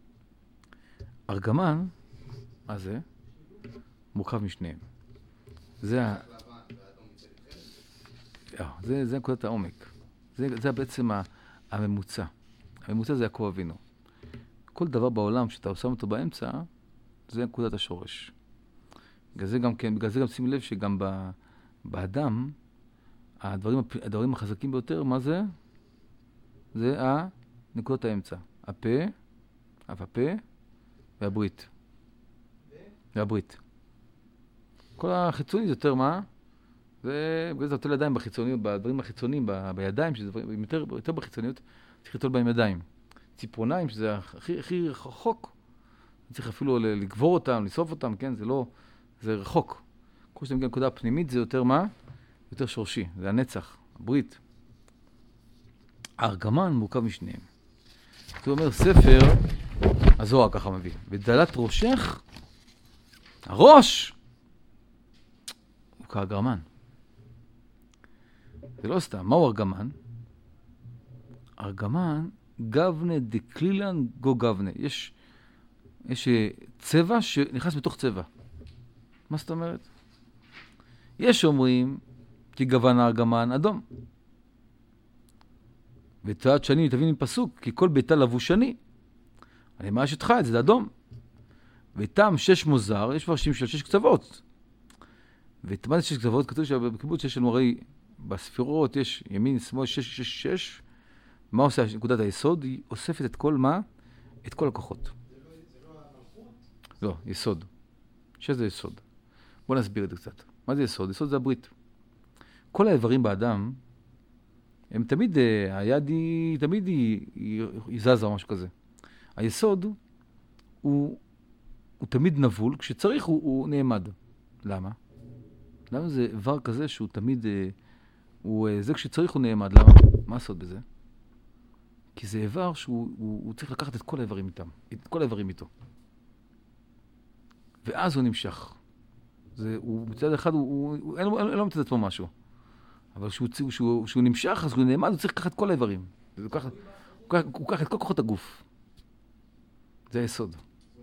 ארגמן, מה זה? מורכב משניהם. זה ה... זה, זה נקודת העומק. זה, זה בעצם הממוצע. הממוצע זה יעקב אבינו. כל דבר בעולם שאתה שם אותו באמצע, זה נקודת השורש. בגלל זה גם כן, בגלל זה גם שים לב שגם ב, באדם, הדברים, הדברים החזקים ביותר, מה זה? זה נקודת האמצע. הפה, אף הפה, והברית. והברית. כל החיצוני זה יותר מה? זה, בגלל זה אתה תוטל ידיים בחיצוניות, בדברים החיצוניים, ב, בידיים, שזה דברים יותר, יותר בחיצוניות, צריך לטול בהם ידיים. ציפורניים, שזה הכי, הכי רחוק, צריך אפילו לגבור אותם, לסוף אותם, כן? זה לא, זה רחוק. כל שאתה מגיע לנקודה הפנימית, זה יותר מה? יותר שורשי, זה הנצח, הברית. הארגמן מורכב משניהם. זה אומר ספר, הזוהר ככה מביא, בדלת ראשך, הראש, הוא כארגמן. זה לא סתם, מהו ארגמן? ארגמן, גבנה דקלילן גו גבנה. יש, יש צבע שנכנס בתוך צבע. מה זאת אומרת? יש אומרים, כי גוון הארגמן אדום. ותועת שני, תבין מפסוק, כי כל ביתה לבוש שני. אני אומר שתך את זה, זה אדום. וטעם שש מוזר, יש פרשים של שש קצוות. ומה זה שש קצוות? כתוב שבקיבוץ יש לנו הרי, בספירות יש ימין, שמאל, שש, שש, שש. מה עושה נקודת היסוד? היא אוספת את כל מה? את כל הכוחות. זה לא, זה לא המלכות? לא, יסוד. שש זה יסוד. בוא נסביר את זה קצת. מה זה יסוד? יסוד זה הברית. כל האיברים באדם, הם תמיד, היד היא, תמיד היא, היא, היא זזה או משהו כזה. היסוד הוא, הוא תמיד נבול, כשצריך הוא, הוא נעמד. למה? למה זה איבר כזה שהוא תמיד, הוא, זה כשצריך הוא נעמד. למה? מה הסוד בזה? כי זה איבר שהוא הוא, הוא צריך לקחת את כל האיברים איתם, את כל האיברים איתו. ואז הוא נמשך. זה, הוא, מצד אחד, הוא, הוא, הוא, אין, אין, אין לו מצד עצמו משהו. אבל כשהוא, כשהוא, כשהוא נמשך, אז הוא נעמד, הוא צריך לקחת את כל האיברים. הוא לקח, הוא, הוא לקח את כל כוחות הגוף. זה היסוד.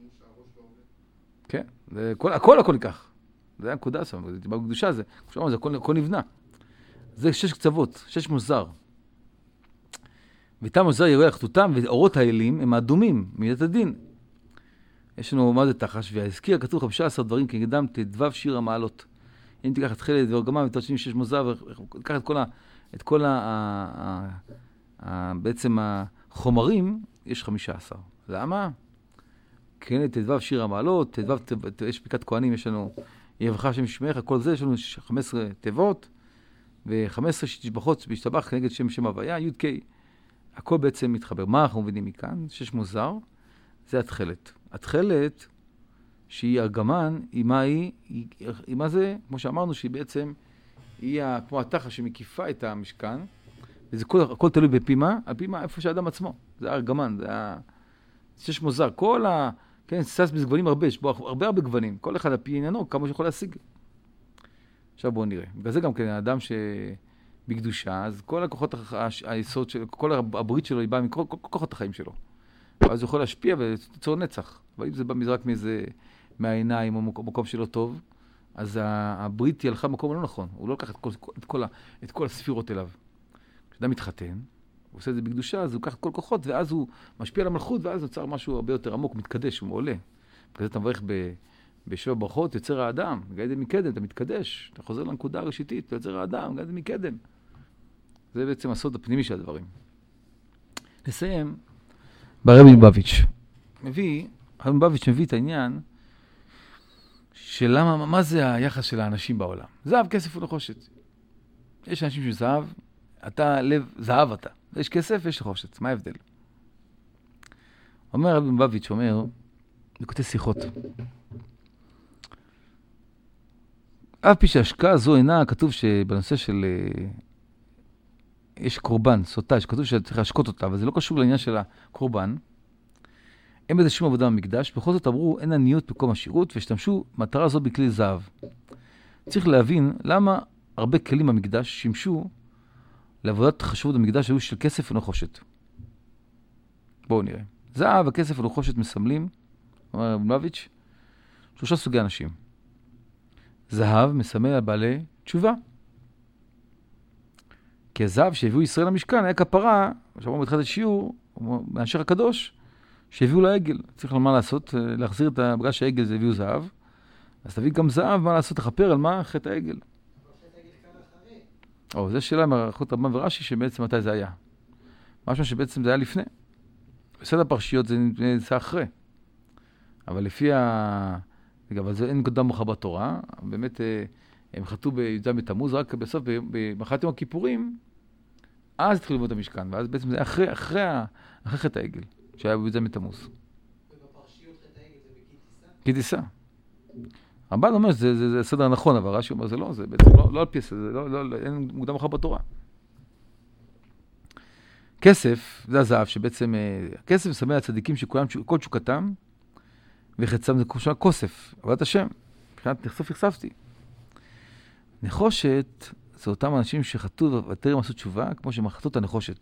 כן, זה, כל, הכל הכל ניקח. זה הנקודה שם, זה בקדושה, זה, כמו שאמרנו, זה הכל, הכל נבנה. זה שש קצוות, שש מוזר. ואיתם מוזר יראה אחדותם, ואורות האלים הם האדומים, מידת הדין. יש לנו מה זה תחש, והזכיר כתוב חמישה עשר דברים כנגדם תדבב שיר המעלות. אם תיקח את חלד וארגמה ותות שנים שש מוזר, ותיקח את כל ה... את כל ה... ה... ה... בעצם החומרים, יש חמישה עשר. למה? כן, תדבב שיר המעלות, תדבב, יש פיקת כהנים, יש לנו יברך השם שמך, כל זה, יש לנו חמש עשרה תיבות, ו-חמש עשרה שתשבחות בהשתבח כנגד שם שם הוויה, י' ק'. הכל בעצם מתחבר. מה אנחנו מבינים מכאן? שש מוזר, זה התחלת. התחלת, שהיא ארגמן, היא מה היא? היא, היא מה זה? כמו שאמרנו, שהיא בעצם, היא כמו התחה שמקיפה את המשכן, וזה כל, הכל תלוי בפי מה? על פי מה? איפה שהאדם עצמו. זה הארגמן, זה ה... שש מוזר. כל ה... כן, סס בגוונים הרבה, יש בו הרבה הרבה גוונים. כל אחד על פי עניינו, כמה שיכול להשיג. עכשיו בואו נראה. בגלל זה גם כן, האדם שבקדושה, אז כל הכוחות היסוד של, כל הברית שלו היא באה מכל כל, כל כוחות החיים שלו. אז הוא יכול להשפיע וליצור נצח. אבל אם זה בא מזרק מאיזה, מהעיניים או מקום, מקום שלא טוב, אז הברית היא הלכה במקום לא נכון. הוא לא לקח את כל, את כל, את כל הספירות אליו. כשאדם מתחתן, הוא עושה את זה בקדושה, אז הוא לקח את כל כוחות, ואז הוא משפיע על המלכות, ואז נוצר משהו הרבה יותר עמוק, מתקדש, הוא עולה. כזה אתה מברך ב... בשבע ברכות, יוצר האדם, גאידן מקדם, אתה מתקדש, אתה חוזר לנקודה הראשיתית, אתה יוצר האדם, גאידן מקדם. זה בעצם הסוד הפנימי של הדברים. נסיים, ברבי מבביץ' מביא, הרבי מבביץ' מביא את העניין של למה, מה זה היחס של האנשים בעולם. זהב, כסף ונחושת. יש אנשים של זהב, אתה לב, זהב אתה. יש כסף ויש נחושת, מה ההבדל? אומר הרבי מבביץ' אומר, נקוטי שיחות. אף פי שהשקעה זו אינה, כתוב שבנושא של, יש קורבן, סוטה, שכתוב שצריך להשקות אותה, אבל זה לא קשור לעניין של הקורבן. אין בזה שום עבודה במקדש, בכל זאת אמרו, אין עניות במקום השירות, והשתמשו מטרה זו בכלי זהב. צריך להבין למה הרבה כלים במקדש שימשו לעבודת חשבות במקדש היו של כסף ונחושת. בואו נראה. זהב, הכסף ונחושת מסמלים, אומר רבי מבביץ', שלושה סוגי אנשים. זהב מסמל על בעלי תשובה. כי הזהב שהביאו ישראל למשכן היה כפרה, שאמרנו בתחילת השיעור, מאנשי הקדוש, שהביאו לעגל. צריך לומר לעשות, להחזיר את הבגלל שהעגל זה הביאו זהב, אז תביא גם זהב, מה לעשות, לחפר על מה? חטא העגל. אבל חטא העגל קרה אחרי. או, זו שאלה מערכות רבן ורש"י, שבעצם מתי זה היה. משהו שבעצם זה היה לפני. בסדר הפרשיות זה נמצא אחרי. אבל לפי ה... אבל זה אין קודם מוכר בתורה, באמת הם חטאו בי"ז בתמוז, רק בסוף, במחרת יום הכיפורים, אז התחילו ללמוד את המשכן, ואז בעצם זה אחרי, אחרי, אחרי חטא העגל, שהיה בי"ז בתמוז. ובפרשיות חטא העגל זה כי תישא. רבן אומר שזה זה, זה סדר נכון, אבל רש"י אומר זה לא, זה בעצם לא, לא על פי הסדר, זה לא, לא, לא, אין מוקדם מוכר בתורה. כסף, זה הזהב, שבעצם, הכסף מסמל הצדיקים שכולם, כל תשוקתם, וחצם זה כמו כוסף, עבודת השם. מבחינת נחשוף נחשפתי. נחושת זה אותם אנשים שחטאו וטרם עשו תשובה, כמו שהם חטאו את הנחושת.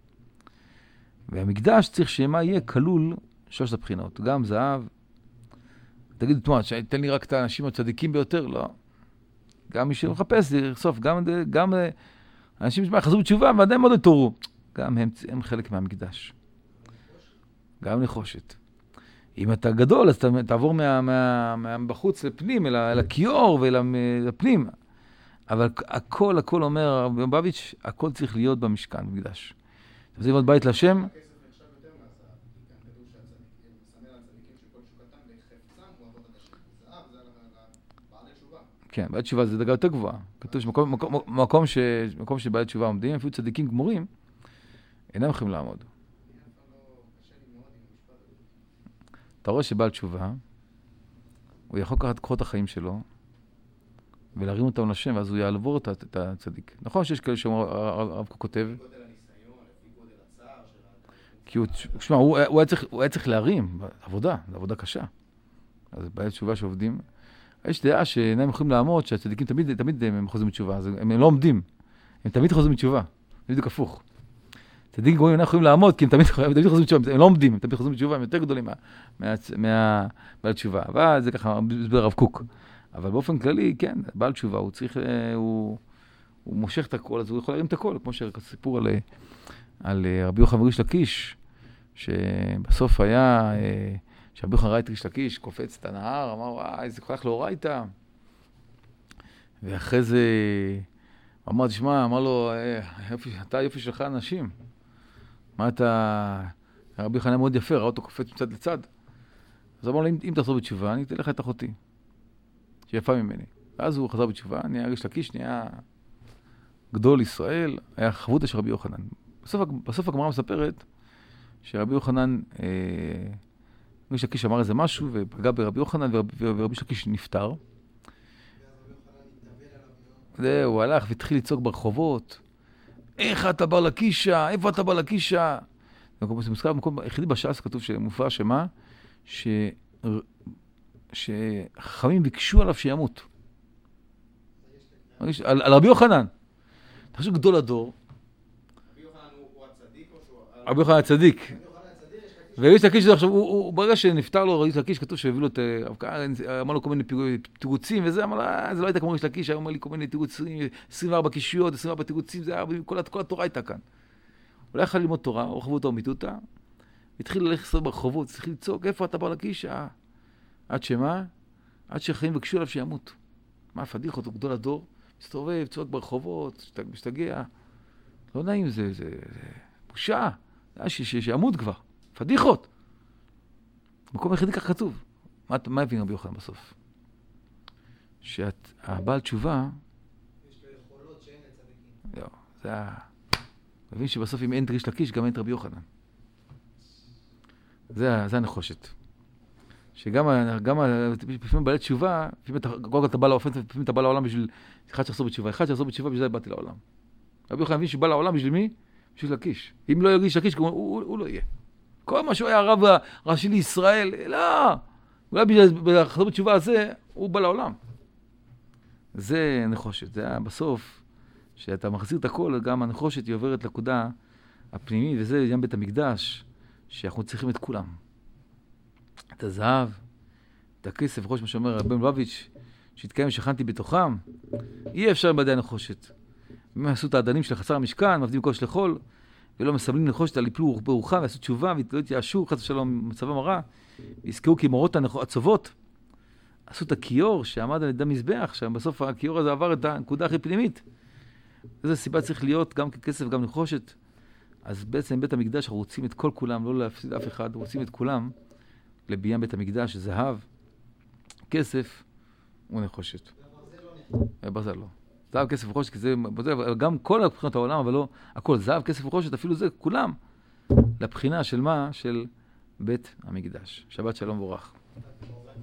והמקדש צריך שמה יהיה כלול שלושת הבחינות, גם זהב. תגידו, תשמע, תן לי רק את האנשים הצדיקים ביותר, לא. גם מי שמחפש, בסוף, גם, גם אנשים שחזרו בתשובה ועדיין מאוד התעוררו. גם הם, הם חלק מהמקדש. גם נחושת. אם אתה גדול, אז אתה תעבור מה, מה, מה, בחוץ לפנים, אל, אל הכיור ואל הפנים. אבל הכל, הכל אומר, הרב ליבוביץ', הכל צריך להיות במשכן, במקדש. אתה רוצה לבנות בית להשם? הכסף נחשב יותר מהזהב, כי כאן כתוב שהצדיקים, מסמל על הצדיקים שכל תשוקתם לחפצם הוא עבודת השם. זהב זה על בעלי תשובה. כן, בעלי תשובה זה דרגה יותר גבוהה. כתוב שמקום מקום, מקום ש, מקום שבעלי תשובה עומדים, אפילו צדיקים גמורים, אינם יכולים לעמוד. אתה רואה שבעל תשובה, הוא יכול לקחת כוחות החיים שלו, ולהרים אותם לשם, ואז הוא יעבור את הצדיק. נכון שיש כאלה שהרב קוק כותב, גודל הניסיון, לפי גודל הצער של... כי הוא, שמה, הוא, הוא, היה צריך, הוא היה צריך להרים, עבודה, זו עבודה קשה. אז בעלי תשובה שעובדים, יש דעה שאינם יכולים לעמוד, שהצדיקים תמיד, תמיד הם חוזרים בתשובה, אז הם, הם לא עומדים, הם תמיד חוזרים בתשובה, זה בדיוק הפוך. צדיקים גמורים אינם יכולים לעמוד, כי הם תמיד, הם תמיד חוזרים בתשובה, הם לא עומדים, הם תמיד חוזרים בתשובה, הם יותר גדולים מה, מה, מה, בעל תשובה. אבל זה ככה, הסבר הרב קוק. אבל באופן כללי, כן, בעל תשובה, הוא צריך, הוא, הוא מושך את הכל, אז הוא יכול להרים את הכל, כמו שסיפור על, על רבי יוחנן וריש לקיש, שבסוף היה, שרבי יוחנן ראה את ריש לקיש, קופץ את הנהר, אמר, וואי, איזה כל כך לא ראית. ואחרי זה, הוא אמר, תשמע, אמר לו, אתה יופי שלך אנשים. מה אתה, רבי יוחנן מאוד יפה, ראה אותו קופץ מצד לצד. אז אמר לו, אם, אם תחזור בתשובה, אני אתן לך את אחותי. שיפה ממני. ואז הוא חזר בתשובה, נהיה ריש לקיש, נהיה גדול ישראל, היה חברותא של רבי יוחנן. בסוף, בסוף הגמרא מספרת שרבי יוחנן, אה, ריש לקיש אמר איזה משהו, ופגע ברבי יוחנן, ורבי, ורבי לקיש נפטר. זהו, הוא הלך והתחיל לצעוק ברחובות, איך אתה בר לקישה? איפה אתה בר לקישה? זה מוזכר במקום היחידי בש"ס, כתוב שמופרש שמה, ש... שחכמים ביקשו עליו שימות. על, על רבי יוחנן. אתה חושב גדול הדור. רבי יוחנן הוא הצדיק או שהוא... רבי יוחנן הצדיק. וריש לקיש, ברגע שנפטר לו ריש לקיש, כתוב שהביא לו את... אמר לו כל מיני תירוצים וזה, אמר לו, זה לא הייתה כמו ריש לקיש, היה אומר לי כל מיני תירוצים, עשרים וארבע קישיות, עשרים וארבע תירוצים, זה היה, כל התורה הייתה כאן. הוא לא יכול ללמוד תורה, או חוו אותה או מיתותא, התחיל ללכת לסוד ברחובות, צריך לצעוק, איפה אתה בר לקיש? עד שמה? עד שחיים בקשו עליו שימות. מה, פדיח אותו, גדול הדור, מסתובב, צועק ברחובות, משתגע. לא נעים, זה, זה, זה בושה. שימות כבר. פדיחות. מקום היחידי כך כתוב. מה, מה הבין רבי יוחנן בסוף? שהבעל תשובה... יש לו יכולות שאין לצדיקים. לא, זה ה... מבין שבסוף אם אין ריש לקיש, גם אין רבי יוחנן. זה, זה הנחושת. שגם גם, לפעמים בעלי תשובה, לפעמים אתה, כל כך אתה בא לאופן, לפעמים אתה בא לעולם בשביל אחד שחזור בתשובה, אחד שחזור בתשובה, בשביל זה באתי לעולם. רבי יוחנן מבין שבא לעולם בשביל מי? בשביל לקיש. אם לא ירגיש לקיש, הוא, הוא, הוא לא יהיה. כל מה שהוא היה הרב הראשי לישראל, לא! אולי בשביל לחזור בתשובה הזה, הוא בא לעולם. זה נחושת. זה היה בסוף, שאתה מחזיר את הכל, גם הנחושת היא עוברת לקודה הפנימית, וזה גם בית המקדש, שאנחנו צריכים את כולם. את הזהב, את הכסף, ראש מה שאומר רבי ליבוביץ', שהתקיים שכנתי בתוכם, אי אפשר בדי הנחושת. אם עשו את העדנים של חצר המשכן, מבדים כל שלחול, ולא מסמלים נחושת על יפלו ברוחם, ועשו תשובה, ולא התייאשו, חס ושלום מצבם הרע, והזכרו כי מורות הצוות, עשו את הכיור שעמד על ידי מזבח, שבסוף הכיור הזה עבר את הנקודה הכי פנימית. איזו סיבה צריך להיות גם ככסף, גם נחושת. אז בעצם בית המקדש, אנחנו רוצים את כל כולם, לא להפסיד אף אחד, רוצים את כולם לבניין בית המקדש, זהב, כסף ונחושת. ברזל לא. זהב, כסף וחושת, כי זה, גם כל הבחינות העולם, אבל לא, הכל, זהב, כסף וחושת, אפילו זה, כולם, לבחינה של מה? של בית המקדש. שבת שלום וברך.